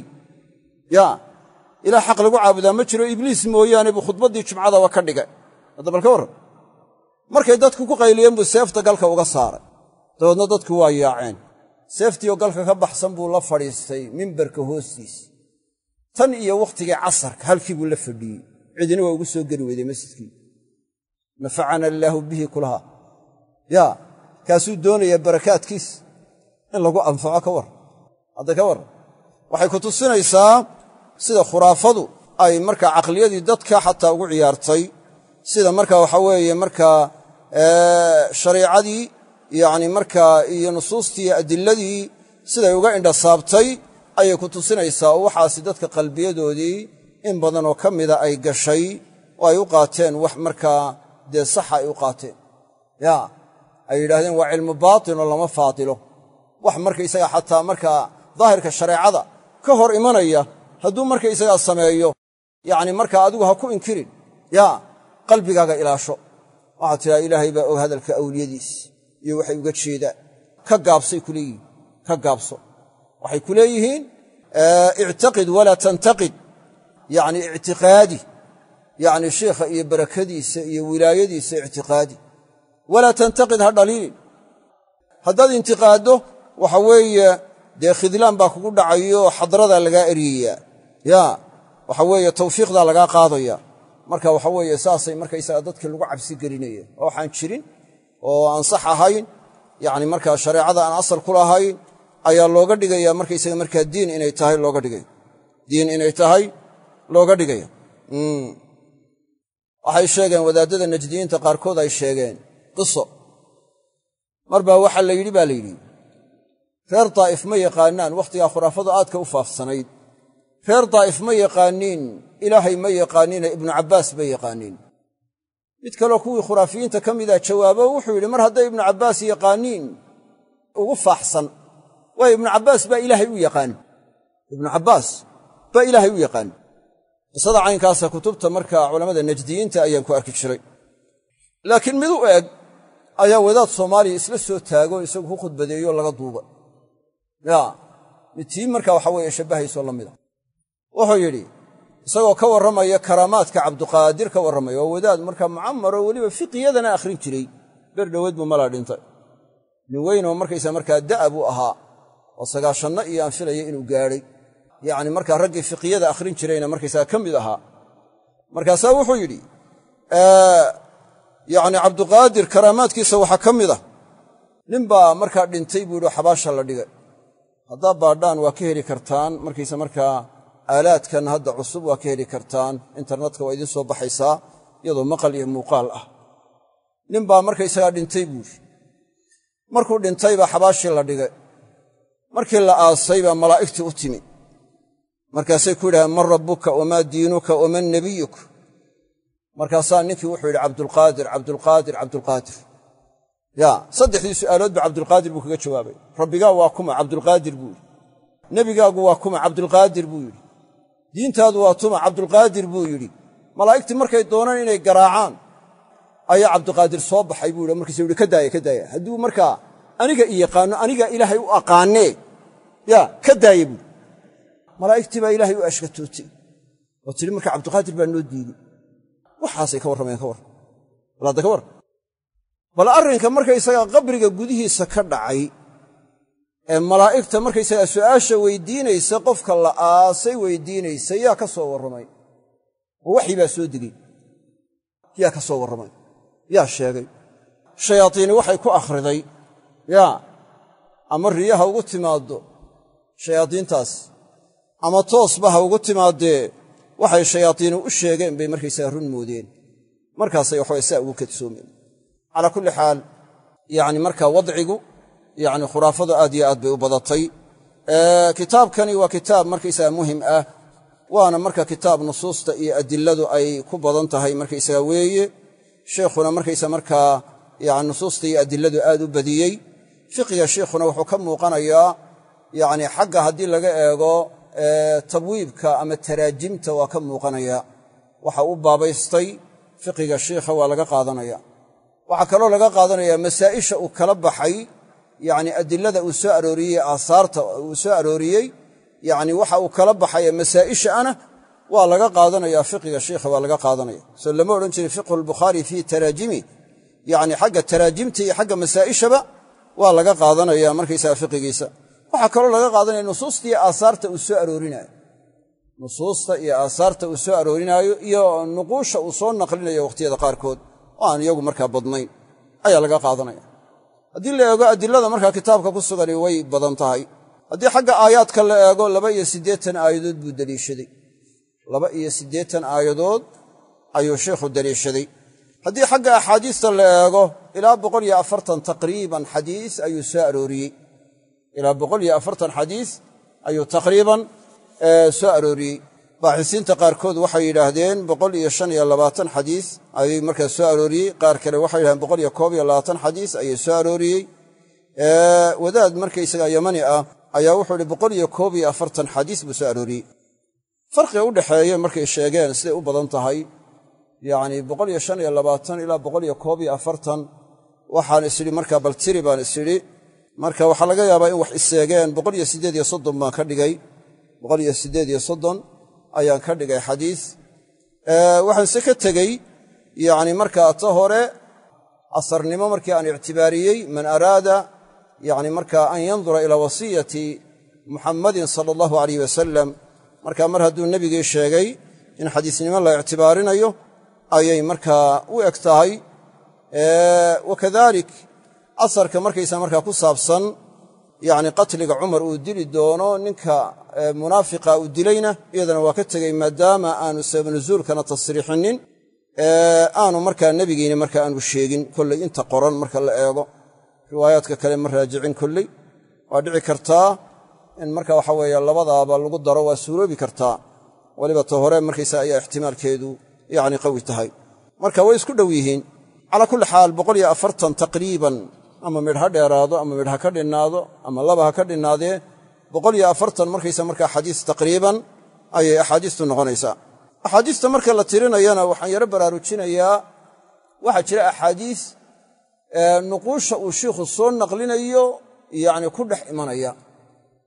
Speaker 1: yaa ilaah xaq lagu caabudaa ma jiro ibliis mooyaane buu khudbaddii jumcadaba ka dhigay. hadda bal ka warran, markay dadku ku qayliyeen buu seefta galka uga saaray, dabeedna dadku waa yaaceen. seeftiioo galka ka baxsan buu la fadhiistay mimbarka hoostiisa. tan iyo wakhtigii casarka halkii buu la fadhiyey, cidina waa ugu soo geli weyday masjidkii. nafacana allaahu bihi kulaha, yaa kaasuu doonayaa barakaadkiis in lagu anfaco. ka war hadda ka war waxay ku tusinaysaa sida khuraafadu ay markaa caqliyadii dadka xataa ugu ciyaartay, sida markaa waxa weeye markaa shariicadii yacni markaa iyo nusuustii iyo adiladii siday uga indhasaabtay ayay ku tusinaysaa. oo waxaasi dadka qalbiyadoodii in badanoo ka mida ay gashay oo ay u qaateen wax markaa dee saxa ay u qaateen. yaa ay yidhaahdeen waa cilmu baatinoo lama faadilo, wax markaysaga xataa markaa daahirka shareecada ka hor imanaya hadduu markaysagaa sameeyo, yacni markaa adigu ha ku inkirin, yaa qalbigaaga ilaasho. waxaad tidhaha ilaahay baa og hadalka awliyadiis iyo waxay uga jeedaan, ka gaabsay ku leeyihiin, ka gaabso. waxay ku leeyihiin ictaqid walaa tantaqid, yacni ictiqaadi, yacni sheikha iyo barakadiisa iyo wilaayadiisa ictiqaadi, walaa tantaqid ha dhaliilin. haddaad intiqaaddo waxa weeye dee khidlaan baa kugu dhacayo xadradaa lagaa eryayaa, yaa waxa weeye tawfiiqdaa lagaa qaadaya. marka waxa weeye saasay markaysaga dadkii lagu cabsi gelinayeen oo waxaan jirin oo aan sax ahayn, yacni markaa shareecada aan asal ku lahayn ayaa looga dhigaya markaysaga markaa diin inay tahay looga dhigaya, diin inay tahay looga dhigaya. waxay sheegeen wadaadada najdiyiinta qaarkood ay sheegeen qiso. mar baa waxaa la yidhi baa la yidhi reer daa'if ma yaqaanaan, wakhtigaa khuraafadu aadka u faafsanayd. reer daa'if ma yaqaaniin ilaahay ma yaqaaniine ibnu cabbaas bay yaqaaniin. mid kaloo kuwii khuraafiyiinta ka mida jawaabo wuxuu yidhi mar hadday ibnu cabbaas yaqaaniin ugu faaxsan, waayo ibnu cabbaas baa ilaahay u yaqaan, ibnu cabbaas baa ilaahay u yaqaan. qisada caynkaasa kutubta markaa culammada najdiyiinta ayaan ku arki jiray. laakiin mid u eg ayaa wadaad soomaaliya isla soo taago isagu ku khudbadeeyo laga duuba. yaa mid tii markaa waxa weeye shabbahayso la mida wuxuu yidhi isagoo ka warramaya karaamaadka cabduqaadir ka warramaya oo wadaad markaa mucammaroo weliba fiqiyadana akhrin jiray ber dhoweed buu malaa dhintay nin weynoo markaysaa markaa da'a buu ahaa oo sagaashanno iyo aan filaya inuu gaadhay yacni markaa raggii fiqiyada akhrin jirayna markaysaa ka mid ahaa markaasaa wuxuu yidhi yacni cabduqaadir karaamaadkiisa waxaa ka mid ah nin baa markaa dhintay buu yidhi xabaasha la dhigay haddaa baadhaan waa ka heli kartaan markaysa markaa aalaadkan hadda cusub waa ka heli kartaan internetka waa idiin soo baxaysaa iyadoo maqal iyo muuqaal ah nin baa markaysagaa dhintay buuri markuu dhintay baa xabaashii la dhigay markii la aasay baa malaa'igtii u timi markaasay ku yidhahaan man rabbuka wamaa diinuka waman nebiyuk markaasaa ninkii wuxuu yidhi cabdulqaadir cabdulqaadir cabdulqaadir yaa saddexdii su'aalood ba cabdulqaadir buu kaga jawaabay rabbigaa waa kuma cabdulqaadir buu yidhi nebigaagu waa kuma cabdulqaadir buu yidhi diintaadu waa tuma cabdulqaadir buu yidhi malaa'igtii markay doonaan inay garaacaan ayaa cabdulqaadir soo baxay buu yidhi markaasuu yidhi ka daaya hadduu markaa aniga i yaqaanno anigaa ilaahay u aqaannee yaa ka daaya buuri malaa'igtii baa ilaahay u ashkatootay oo tidhi markaa cabdulqaadir baa noo diiday waxaasay ka warramayaan ka warran bal hadda ka warran bal arrinka markaysagaa qabriga gudihiisa ka dhacay ee malaa'igta markaysagaa su'aasha weydiinaysa qofka la aasay weydiinaysa yaa ka soo warramay oo waxii baa soo degey yaa ka soo warramay yaa sheegay shayaadiini waxay ku akhriday yaa ama riyaha ugu timaaddo shayaadiintaas ama toosba ha ugu timaaddee waxay shayaadiinu u sheegeen bay markaysagaa run moodeen markaasay waxaway saa ugu kadsoomeen calaa kulli xaal yacni markaa wadcigu yacni khuraafadu aad iyo aad bay u badatay kitaabkani waa kitaab markaysaga muhim ah waana marka kitaab nusuusta iyo adiladu ay ku badan tahay markaysaga weeye sheikhuna markaysa markaa yani nusuusta iyo adiladu aad u badiyey fiqiga sheikhuna wuxuu ka muuqanayaa yacni xagga haddii laga eego tabwiibka ama taraajimta waa ka muuqanaya waxa u baabaystay fiqiga sheikha waa laga qaadanaya waxaa kaloo laga qaadanaya masaa'isha uu kala baxay yacni adilada uu soo arooriyey aasaarta uu soo arooriyey yacni waxa uu kala baxaya masaa'isha ana waa laga qaadanaya fiqiga sheikha waa laga qaadanaya soo lama odhan jirin fiqhu albukhaari fii taraajimi yacni xagga taraajimta iyo xagga masaa'ishaba waa laga qaadanaya markaysaga fiqigiisa waxaa kaloo laga qaadanaya nusuusta iyo aasaarta uu soo aroorinaayo nusuusta iyo aasaarta uu soo aroorinaayo iyo nuquusha uu soo naqlinayo wakhtiyada qaarkood oo aan iyagu markaa badnayn ayaa laga qaadanaya haddii la eego adilada markaa kitaabka ku sugani way badan tahay haddii xagga aayaadka la eego 2 aayadood buu deliishaday 2 aayadood ayuu sheikhu deliishaday haddii xagga axaadiista la eego ilaa 140 taqriiban xadiis ayuu soo arooriyey ilaa 140 xadiis ayuu taqriiban soo arooriyey baaxisiinta qaarkood waxay yidhaahdeen 125 xadiis ayay markaa soo arooriyey qaar kale waxay yidhahdeen 121 xadiis ayay soo arooriyey wadaad markaysaga yamani ah ayaa wuxuu yidhi 141 xadiis buu soo arooriyey farqiga u dhaxeeya markay sheegeen siday u badan tahay yacni 125 ilaa 141 waxaan isidhi markaa bal tiri baan isidhi marka waxaa laga yaabaa in wax iseegeen 138 baan ka dhigay 138 ayaan ka dhigay xadiis waxaanse ka tegey yacni markaa ta hore asarnimo markii aan ictibaariyey man araada yacni markaa an yandura ilaa wasiyati muxammadin sala allahu alayh wasalam markaa mar hadduu nebigii sheegay in xadiisnimo la ictibaarinayo ayay markaa u eg tahay wakadalik asarka markaysa markaa ku saabsan yacni qatliga cumar uu dili doono ninka munaafiqa uu dilayna iyadana waa ka tegey maadaama aanu sabab nusuulkana tasriixinin aanu markaa nebigiina markaa aanu sheegin kolley inta qoran marka la eego riwaayaadka kale ma raajicin kolley waa dhici kartaa in marka waxa weeye labadaaba lagu daro waa suuroobi kartaa weliba ta hore markaysa ayaa ixtimaalkeedu yacni qawi tahay marka way isku dhow yihiin calaa kulli xaal 140 taqriiban ama midh ha dheeraado ama midh ha ka dhinnaado ama laba ha ka dhinnaadee 140 markaysa markaa xadiis taqriiban ayay axaadiistu noqonaysaa axaadiista marka la tirinayana waxaan yaro baraarujinayaa waxaa jira axaadiis nuquusha uu shiikhu soo naqlinayo yacni ku dhex imanaya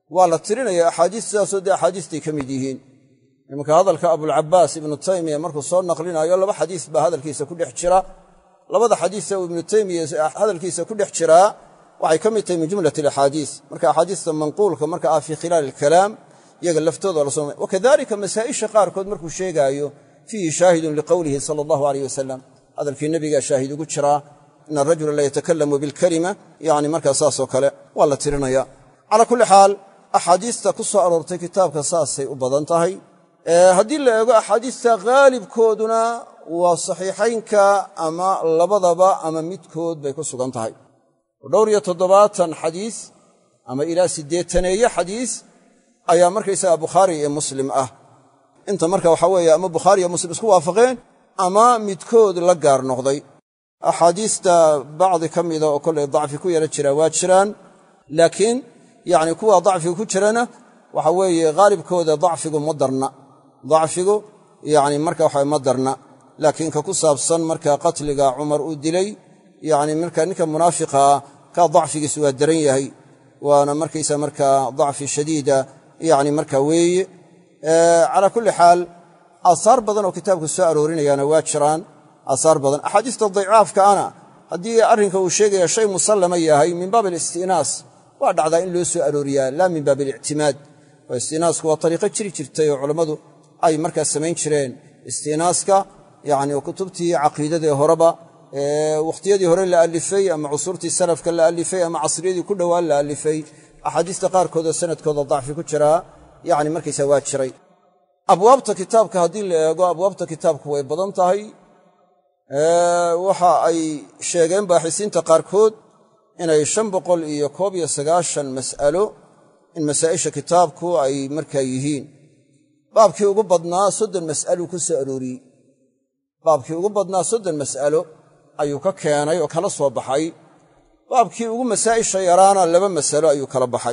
Speaker 1: waa la tirinaya axaadiistaasoo dee axaadiistay ka mid yihiin. imanka hadalka abulcabaas ibnu taymiya markuu soo naqlinayo laba xadiis baa hadalkiisa ku dhex jira. labada xadiisa uu ibnu taymiya hadalkiisa ku dhex jiraa waxay ka mid tahay min jumlati alaxaadiis. marka axaadiista manquulka marka ah fii khilaali alkalaam iyaga laftooda la soo wakadalika masaa'isha qaarkood markuu sheegaayo fiihi shaahidun liqowlihi sala allahu alayh wasalam, hadalkii nebigaa shaahid ugu jiraa, ina arajula la yatakalamu bilkalima, yani markaa saasoo kale waa la tirinaya. calaa kulli xaal axaadiista ku soo aroortay kitaabka saasay u badan tahay. haddii la eego axaadiista haalibkooduna waa saxiixaynka ama labadaba ama midkood bay ku sugan tahay. dhowr iyo 70 xadiis ama ilaa 80 xadiis ayaa markaysaga bukhaari iyo muslim ah. inta marka waxaa weeye ama bukhaari iyo muslim isku waafaqeen ama midkood la gaar noqday. axaadiista bacdi ka mida oo kollay dacfi ku yara jira waa jiraan, laakiin yani kuwa dacfiga ku jirana waxa weeye haalibkooda dacfigu ma darna. dacfigu yani marka waxa ma darna, laakiin ka ku saabsan marka qatliga cumar uu dilay, yani marka ninka munaafiqaa ka dacfigiisu waa daran yahay, waana markaysa marka dacfi shadiida yani marka weeye. calaa kulli xaal aasaar badan oo kitaabku soo aroorinayaana waa jiraan, aasaar badan. axaadiista daycaafkaana haddii arrinka uu sheegaya shay musallama yahay min baab alistinaas waa dhacdaa in loo soo arooriyaa, laa min baab alictimaad. oo istinaasku waa ariiqo jiri jirtay oo culammadu ay markaas samayn jireen. istinaaska yani kutubtii caqiidadae horeba wakhtiyadii hore la alifay ama cusurtii salafka la alifay ama casriyadii ku dhowaan la alifay, axaadiista qaarkoodoo sanadkooda dacfi ku jiraa yani markaysa waa jiray. abwaabta kitaabka haddii la eego abwaabta kitaabku way badan tahay. waxa ay sheegeen baaxisiinta qaarkood inay 591 mas'alo in masaa'isha kitaabku ay markaa yihiin. baabkii ugu badnaa 30 mas'alo ku soo arooriyey. baabkii ugu badnaa 30 mas'alo ayuu ka keenay oo kala soo baxay. baabkii ugu masaa'isha yaraana 2 mas'alo ayuu kala baxay.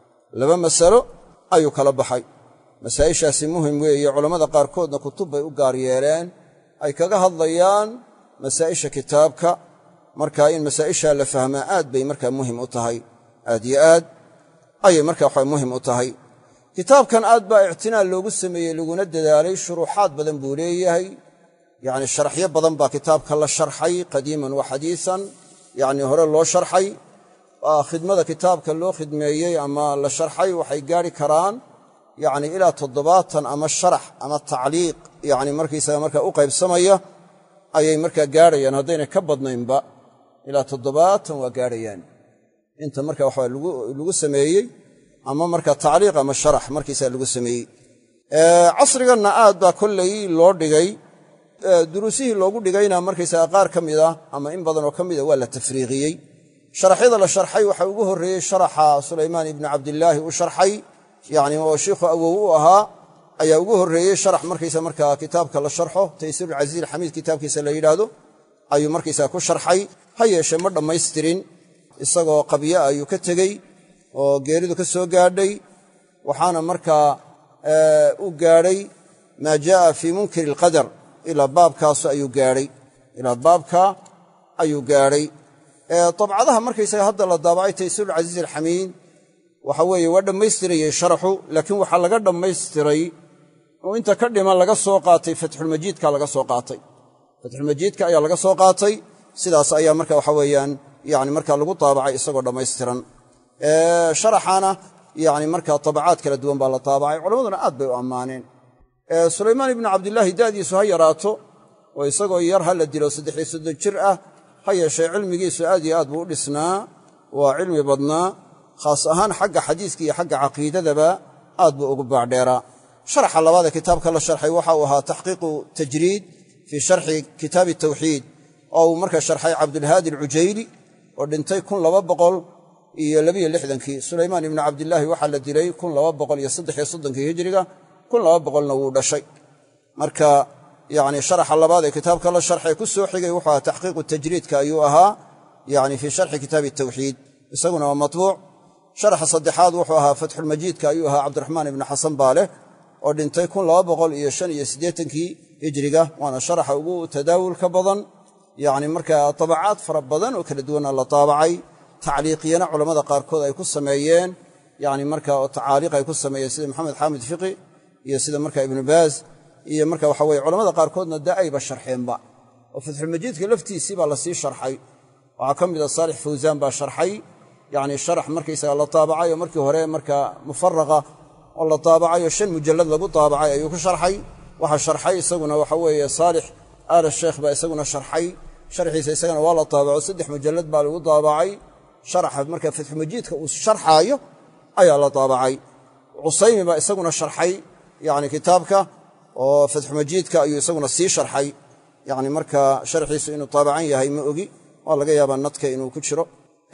Speaker 1: 2 mas'alo ayuu kala baxay. masaa'ishaasi muhim weeye, culammada qaarkoodna kutub bay u gaar yeeleen ay kaga hadlayaan masaa'isha kitaabka. marka in masaa'ishaa la fahmaa aad bay markaa muhim u tahay, aad iyo aad ayay markaa waxa muhim u tahay. kitaabkan aad baa ictinaa loogu sameeyey, laguna dadaalay. shuruuxaad badan buu leeyahay, yani sharaxyo badan baa kitaabka la sharxay, qadiiman wa xadiisan, yani hore loo sharxay. khidmada kitaabka loo khidmeeyey ama la sharxay waxay gaari karaan yani ilaa 70 ama sharax ama tacliiq yani markaysaga markaa u qaybsamaya ayay markaa gaadhayaan, haddaynay ka badnaynba ilaa 70 waa gaadhayaan inta marka waxa lagu sameeyey ama marka tacliiq ama sharax markiisa lagu sameeyey. casriganna aad baa kollay loo dhigay. duruusihii loogu dhigayna markaysaga qaar ka mida ama in badan oo ka mida waa la tafriiqiyey. sharaxyada la sharxay waxaa ugu horreeyey sharaxa sulaymaan ibnu cabdillaahi u sharxay, yani oo shiikhu awow u ahaa ayaa ugu horreeyey sharax markaysa markaa kitaabka la sharxo, taysiirulcasiiz alxamiid kitaabkiisa la yidhaahdo ayuu markaysaa ku sharxay. ha yeeshee ma dhammaystirin, isagoo qabya ayuu ka tegey oo geeridu ka soo gaadhay. waxaana markaa u gaadhay maa jaa'a fii munkiri alqadar, ilaa baabkaasu ayuu gaadhay, ilaa baabka ayuu gaadhay. dabcadaha markaysaga hadda la daabacay taysiirulcasiiz alxamiid waxa weeye waa dhammaystirayey sharaxu, laakiin waxaa laga dhammaystiray oo inta ka dhiman laga soo qaatay fatxulmajiidka laga soo qaatay. fatxulmajiidka ayaa laga soo qaatay, sidaas ayaa marka waxa weeyaan yani markaa lagu daabacay isagoo dhammaystiran. sharaxana yani markaa tabacaad kala duwan baa la daabacay, culammaduna aad bay u ammaaneen. sulaymaan ibnu cabdillaahi da'diisu ha yaraato oo isagoo yar ha la dilo 30 jir ah, ha yeeshee cilmigiisu aad iyo aad buu u dhisnaa, waa cilmi badnaa, khaas ahaan xagga xadiiska iyo xagga caqiidadaba aad buu ugu baacdheeraa. sharaxa labaad ee kitaabka la sharxay waxa uu ahaa taxqiiqu tajriid fii sharxi kitaabi tawxiid, oo uu markaa sharxay cabdulhaadi alcujayli oo dhintay 1262. sulaymaan ibnu cabdillaahi waxaa la dilay 1233 hijriga, 1200na wuu dhashay. marka yani sharaxa labaad ee kitaabka la sharxay ku soo xigay wuxuu ahaa taxqiiqu tajriidka ayuu ahaa, yani fii sharxi kitaabi tawxiid, isaguna waa matbuuc. sharaxa saddexaad wuxuu ahaa fatxulmajiidka ayuu ahaa cabdiraxmaan ibnu xasan baaleh oo dhintay 1285 hijriga, waana sharaxa ugu tadaawulka badan. yani markaa tabacaad fara badan oo kala duwana la taabacay, tacliiqiyana culammada qaarkood ay ku sameeyeen, yani marka oo tacaaliiq ay ku sameeyeen sida maxamed xaamid fiqi iyo sida marka ibnu baaz iyo marka waxa weye culamada qaarkoodna dee ayba sharxeenba oo fatxulmajiidka laftiisii baa lasii sharxay waxaa ka mida saalix fawsaan baa sharxay yani sharax markaysaga la taabacay oo markii hore marka mufaraqa oo la taabacayo 5 mujallad lagu taabacay ayuu ku sharxay waxa sharxay isaguna waxa weeye saalix aal sheekh baa isaguna sharxay sharxiisa isagana waa la taabaco 3 mujallad baa lagu taabacay sharaxa marka fatxulmajiidka uu sharxaayo ayaa la taabacay cusaymi baa isaguna sharxay yani kitaabka oo fatxulmajiidka ayuu isaguna sii sharxay yani marka sharxiisu inuu taabacan yahay ma ogi waa laga yaabaa nadka inuu ku jiro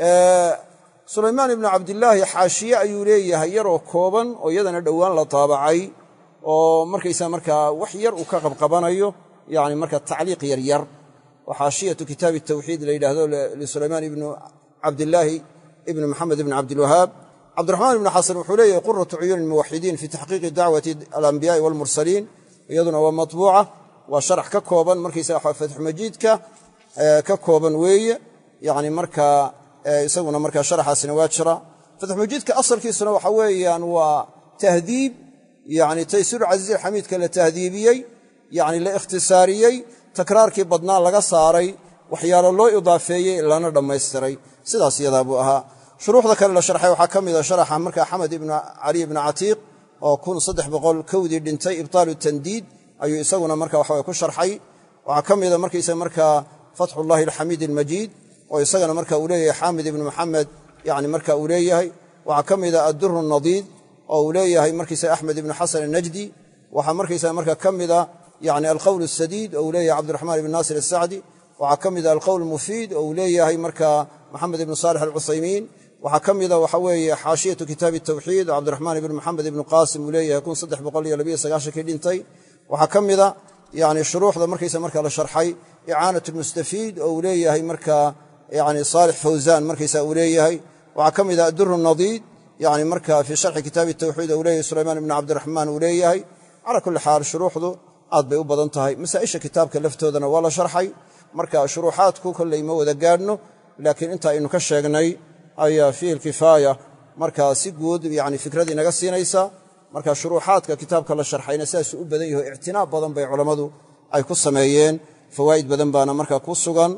Speaker 1: sulaymaan ibnu cabdilaahi xaashiye ayuu leeyahay yaroo kooban oo iyadana dhowaan la taabacay oo markaysaa markaa wax yar uu ka qabqabanayo yani marka tacliiq yaryar oo xaashiyatu kitaabi tawxiid la yidhaahdo lisulaymaan ibnu cabdilaahi ibnu maxamed ibni cabdilwahaab cabdiraxmaan ibnu xasan wuxuu leeyahay quratu cuyuuni lmuwaxidiin fi taxqiiqi dacwati alambiyaai waalmursaliin iyaduna waa matbuuca waa sharax ka kooban markaysaga fatxumajiidka ka kooban weeye yani markaa isaguna markaa sharaxaasina waa jira fatxumajiidka asalkiisuna waxa weeyaan waa tahdiib yani taysiir casiiz alxamiidka la tahdiibiyey yani la ikhtisaariyey takraarkii badnaa laga saaray waxyaalo loo idaafeeyey lana dhammaystiray sidaas iyadaa buu ahaa shuruuxda kale la sharxay waxaa ka mida sharaxa marka xamed ibnu cali ibnu catiiq oo 1300 dhintay ibtaalu tandiid ayuu isaguna marka waxa ku sharxay waxaa ka mida markaysa markaa fatxullahi alxamiid almajiid oo isagana marka uu leeyahay xaamid ibnu maxamed yani marka uu leeyahay waxaa ka mida adduru nadiid oo uu leeyahay markiisa axmed ibnu xasan annajdi waxaa markaysa marka ka mida yani alqowl asadiid oo uu leeyahay cabdiraxmaan ibn naasir asacdi waxaa ka mida alqowl mufiid oo uu leeyahay marka maxamed ibnu saalix alcuthaymiin waxaa ka mida waxa weeye xaashiyatu kitaabi tawxiid oo cabdiraxmaan ibnu maxamed ibnu qaasim uu leeyahay kii dhintay waxaa ka mida yani shuruuxda markaysa marka la sharxay icaanat lmustafiid oo uu leeyahay marka yani saalix fawsaan markaysa uu leeyahay waxaa ka mida adduru nadiid yani marka fii sharxi kitaabi tawxiid oo uu leeyahay sulaymaan ibnu cabdiraxmaan uu leeyahay calaa kulli xaal shuruuxdu aad bay u badan tahay masaa'isha kitaabka laftoodana waa la sharxay marka shuruuxaadku kolley ma wada gaadhno laakiin inta aynu ka sheegnay ayaa fiihi lkifaaya marka si guud yani fikradii naga siinaysa marka shuruuxaadka kitaabka la sharxayna sidaasuu u badan yaho ictinaab badan bay culammadu ay ku sameeyeen fawaa'id badan baana marka ku sugan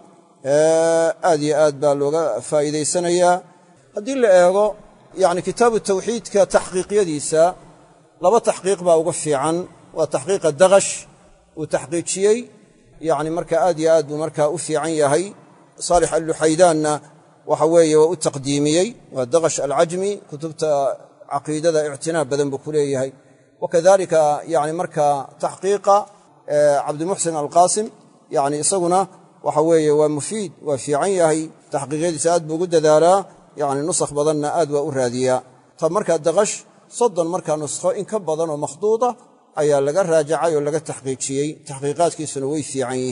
Speaker 1: aad iyo aad baa looga faa'iidaysanayaa haddii la eego yani kitaabu tawxiidka taxqiiqyadiisa 2 taxqiiq baa uga fiican waa taxqiiqa daqash uu taxqiijiyey yani marka aad iyo aad buu marka u fiican yahay saalix alluxaydaanna waxa weeye waa u taqdiimiyey waa daqash alcajmi kutubta caqiidada ictinaab badan buu ku leeyahay wakadalika yani marka taxqiiqa cabdimuxsin alqaasim yani isaguna waxa weeye waa mufiid waa fiican yahay taxqiiqyadiisa aad buu ugu dadaalaa yani nusakh badanna aad waa u raadiyaa ta markaa daqash 30 markaa nuskho in ka badan oo makhduuda ayaa laga raajacay oo laga taxqiijiyey taxqiiqaadkiisuna way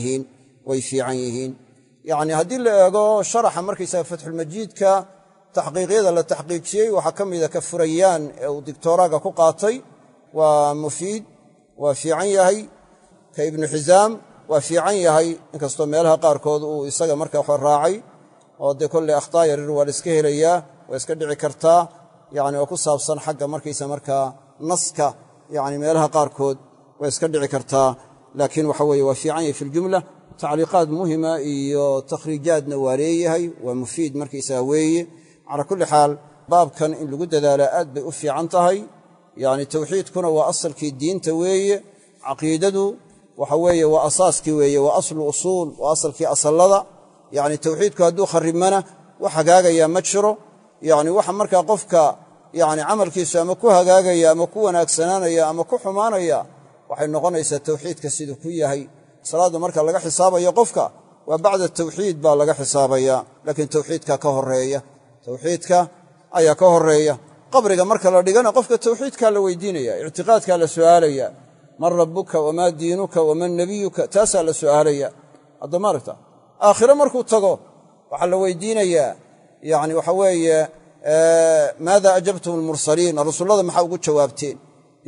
Speaker 1: fiican yihiin yani haddii la eego sharaxa markaysaga fatxulmajiidka taxqiiqyada la taxqiijiyey waxaa ka mida ka furayaan ee uu dictoraaga ku qaatay waa mufiid waa fiican yahay ka ibnu xisaam waa fiican yahay inkastoo meelaha qaarkood uu isaga marka wax raacay oo dee kolley akhtaa yaryar waa la iska helayaa waa iska dhici kartaa yani oo ku saabsan xagga markaysa markaa naska yani meelaha qaarkood waa iska dhici kartaa laakiin waxa weeye waa fiican yahay fi ljumla tacliiqaad muhima iyo takhriijaadna waa leeyahay waa mufiid markaysaga weeye calaa kulli xaal baabkan in lagu dadaalaa aad bay u fiican tahay yani tawxiidkuna waa asalkii diinta weeye caqiidadu waxa weeye waa asaaskii weeye waa aslu usuul waa asalkii asallada yani tawxiidku hadduu kharibmana wax hagaagayaa ma jiro yani waxa markaa qofka yani camalkiisu ama ku hagaagaya ama ku wanaagsanaanaya ama ku xumaanaya waxay noqonaysaa tawxiidka siduu ku yahay salaadda marka laga xisaabayo qofka waa bacda tawxiid baa laga xisaabaya laakiin tawxiidka ka horeeya tawxiidka ayaa ka horeeya qabriga marka la dhigana qofka tawxiidkaa la weydiinaya ictiqaadkaa la su'aalaya man rabbuka wamaa diinuka waman nabiyuka taasaa la su'aalaya hadda maaragta aakhiro markuu tago waxaa la weydiinayaa yani waxa weeye maada ajabtum almursaliin rasuullada maxaa ugu jawaabteen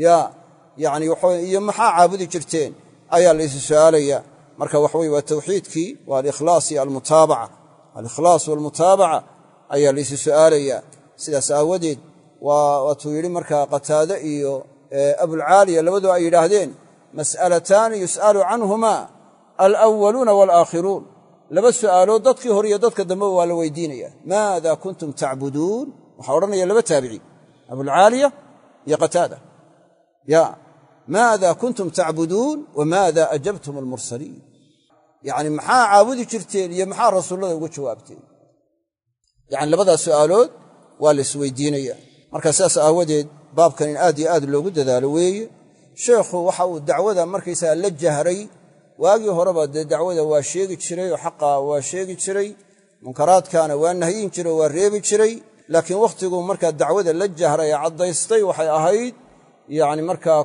Speaker 1: yani iyo maxaa caabudi jirteen ayaa la isi su'aalaya marka waxa weye waa tawxiidkii waa alikhlaas iyo almutaabaca alikhlaas walmutaabaca ayaa la isi su'aalaya sidaas aawadeed waatuu yidhi markaa qataade iyo abulcaaliya labadu ay yidhaahdeen mas'alataani yus'alu canhumaa alأwaluuna waalآakhiruun laba su'aalood dadkii hore iyo dadka dambeba waa la weydiinaya maada kuntum tacbuduun waxaa odhanaya laba taabici abulcaaliya iyo qataada maada kuntum tacbuduun wamaada ajabtum almursaliin yacni maxaa caabudi jirteen iyo maxaa rasuullada uga jawaabteen yacni labadaas su'aalood waa la isweydiinaya marka sidaas aawadeed baabkan in aad iyo aad loogu dadaalo weeye sheekhu waxa uu dacwada markaysaga la jahray waagii horeba dee dacwada waa sheegi jiray oo xaqa waa sheegi jiray munkaraadkaana waa nahyin jiray oo waa reebi jiray laakiin wakhtiguu markaa dacwada la jahray ee caddaystay waxay ahayd yacni markaa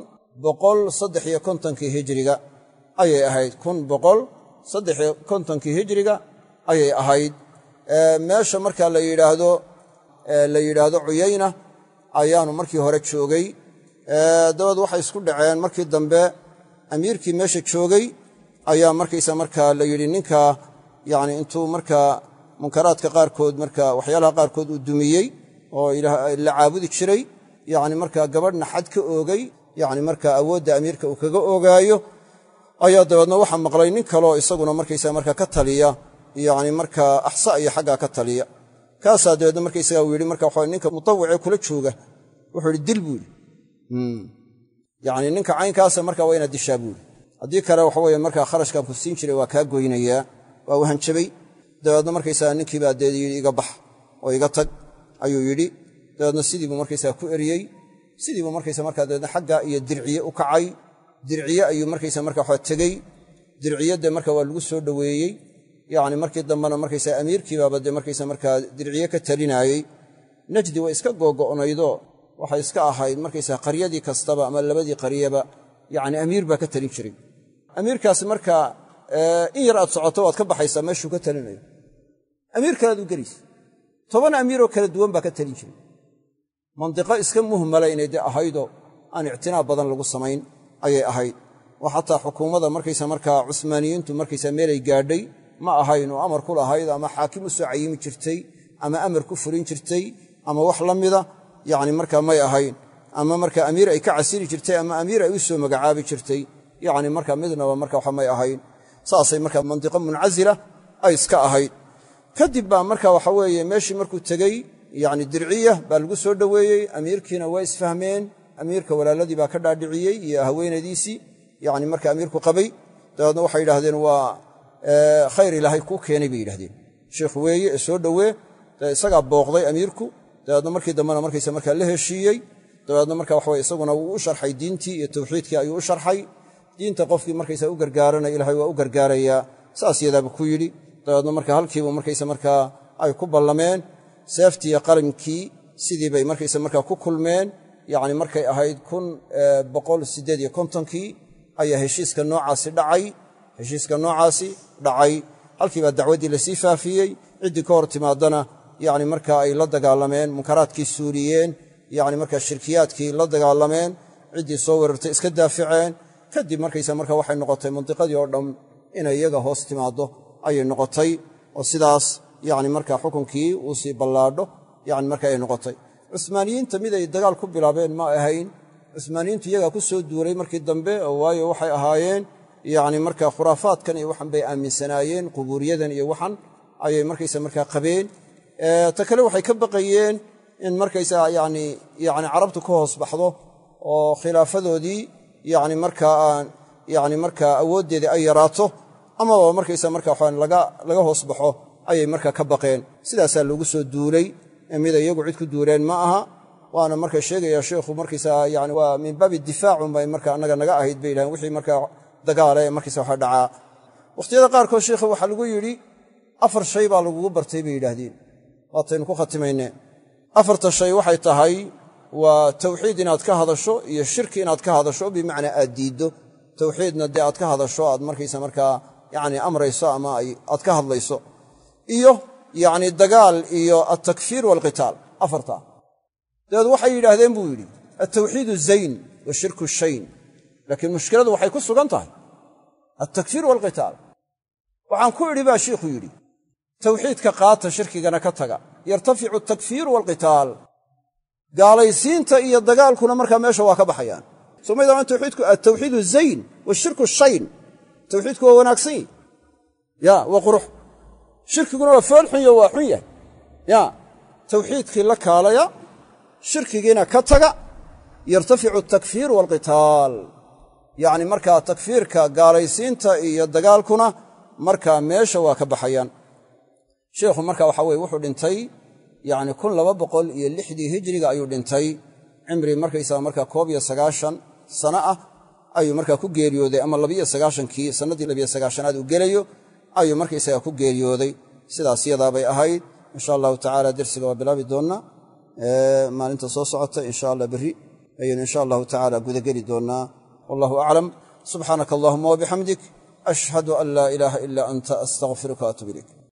Speaker 1: 1,350 hijriga ayay ahayd 1,350 hijriga ayay ahayd meesha markaa la yidhaahdo Cuyayna ayaanu markii hore joogay dabad waxay isku dhaceen markii dambe amiirkii meesha joogay ayaa markaysa markaa la yidhi ninka yacni intuu markaa munkaraadka qaarkood markaa waxyaalaha qaarkood uu dumiyey oo la caabudi jiray yacni markaa gabadhna xad ka oogay yacni markaa awoodda amiirka uu kaga oogaayo ayaa dabeedna waxaa maqlay nin kaloo isaguna markaysaa markaa ka taliya yacni markaa axsa iyo xaggaa ka taliya kaasaa dabeedna markaysagaa uu yidhi marka waxa ninka mutawwicee kula jooga wuxuu yidhi dil buu yidhi yacni ninka caynkaasa markaa waa inaad dishaa buu yidhi haddii kale waxa weeye markaa kharashkaan ku siin jiray waa kaa goynayaa waa u hanjabay dabeedna markaysagaa ninkii baa dee yidhi iga bax oo iga tag ayuu yidhi dabeedna sidiibuu markaysaga ku eriyey sidiibuu markaysa markaa dabeedna xagga iyo dirciye u kacay dirciye ayuu markaysa markaa waxa tegey dirciyadde marka waa lagu soo dhoweeyey yacni markii dambena markaysa amiirkii baaba dee markaysa markaa dirciye ka talinaayey najdi way iska googo'naydoo waxay iska ahayd markaysaa qaryadii kastaba ama labadii qaryaba yacni amiir baa ka talin jiray amiirkaasi markaa in yar aad socoto waad ka baxaysaa meeshuu ka talinayo amiir kalead u gelaysa 10 amiiroo kala duwan baa ka talin jiray mandiqo iska muhmala inay dee ahaydoo aan ictinaa badan lagu samayn ayay ahayd oo xataa xukuumadda markaysa markaa cusmaaniyiintu markaysaa meelay gaadhay ma ahayn oo amar ku lahayd ama xaakim u soo cayimi jirtay ama amar ku fulin jirtay ama wax la mida yacni markaa may ahayn ama markaa amiir ay ka casiri jirtay ama amiir ay u soo magacaabi jirtay yacni markaa midnaba marka waxa may ahayn saasay markaa mandiqo muncasila ay iska ahayd kadib baa marka waxa weeye meeshii markuu tegey yacni dirciya baa lagu soo dhoweeyey amiirkiina waa isfahmeen amiirka walaaladii baa ka dhaadhiciyey iyo haweenadiisii yacni marka amiirku qabay dabeedna waxay yidhaahdeen waa khayr ilaahay kuu keenay bay yidhahdeen sheikhu weeye ee soo dhowee isagaa booqday amiirku dabeedna markii dambena markaysa markaa la heshiiyey dabeedna marka waxaweye isaguna wuu u sharxay diintii iyo tawxiidkii ayuu u sharxay diinta qofkii markaysa u gargaarana ilaahay waa u gargaarayaa saas yadaaba ku yidhi dabeedna marka halkiibu markaysa markaa ay ku ballameen seeftii iyo qalinkii sidii bay markaysa markaa ku kulmeen yacni markay ahayd 1,158 ayaa heshiiska noocaasi dhacay halkii baa dacwaddii lasii faafiyey ciddii ka hor timaadana yacni markaa ay la dagaalameen munkaraadkii suuriyeen yacni markaa shirkiyaadkii la dagaalameen ciddii soo weerartay iska daaficeen kadib markaysa marka waxay noqotay mandiqadii oo dhan inay iyaga hoos timaaddo ayay noqotay oo sidaas yacni markaa xukunkii uu sii ballaadho yacni marka ay noqotay cusmaaniyiinta mid ay dagaal ku bilaabeen ma ahayn cusmaaniyiintu iyagaa ku soo duulay markii dambe waayo waxay ahaayeen yacni markaa khuraafaadkan iyo waxan bay aaminsanaayeen qubuuriyadan iyo waxan ayay markaysa markaa qabeen ta kale waxay ka baqayeen in markaysaa yacni carabtu ka hoos baxdo oo khilaafadoodii yacni markaa awooddeedii ay yaraato amaba markaysa markaa waxaan laga hoos baxo ayay markaa ka baqeen sidaasaa loogu soo duulay mida iyagu cid ku duuleen ma aha waana marka sheegaya sheekhu markaysaa yani waa min baabi difaacun bay marka annaga naga ahayd bay yidhahdeen wixii markaa dagaale markaysa waxa dhacaa wakhtiyada qaarkood sheekha waxaa lagu yidhi 4 shay baa lagugu bartay bay yidhaahdeen waataynu ku khatimayne 4ta shay waxay tahay waa tawxiid inaad ka hadasho iyo shirki inaad ka hadasho bimacnaa aad diiddo tawxiidna dee aad ka hadasho aad markaysa markaa yani amrayso ama aad ka hadlayso iyo yacni dagaal iyo altakfiir waalqitaal 4ta dabeed waxay yidhaahdeen buu yidhi altawxiidu zayn wa shirku shayn laakiin mushkiladu waxay ku sugan tahay altakfiir waalqitaal waxaan ku idhi baa shiikhu yidhi tawxiidka qaata shirkigana ka taga yartaficu altakfiiru waalqitaal gaalaysiinta iyo dagaalkuna markaa meesha waa ka baxayaan. somaydaan tawxiidku atawxiidu zayn washirku shayn. tawxiidku waa wanaagsan yahy waa qurux, shirkiguna waa foolxunyo waa xun yahay tawxiidkii la kaalaya, shirkigiina ka taga, yartaficu atakfiir waalqitaal. yacni markaa takfiirka gaalaysiinta iyo dagaalkuna markaa meesha waa ka baxayaan. sheikhu marka waxa weye wuxuu dhintay yani 1206 hijriga ayuu dhintay. cimri markaysaga markaa 91 sano ah ayuu markaa ku geeriyooday, ama 29kii sannaddii 29aad uu gelayo ayuu markaysaga ku geeriyooday. sidaas yadaabay ahayd. insha allahu tacaala dersiga waa bilaabi doonnaa maalinta soo socota insha allah berri ayaynu insha allahu tacaala gudageli doonnaa. wallahu aclam. subxaanaka allahuma wabixamdik ashhadu an laa ilaaha ilaa anta astaqfiruka waatuub ilayk.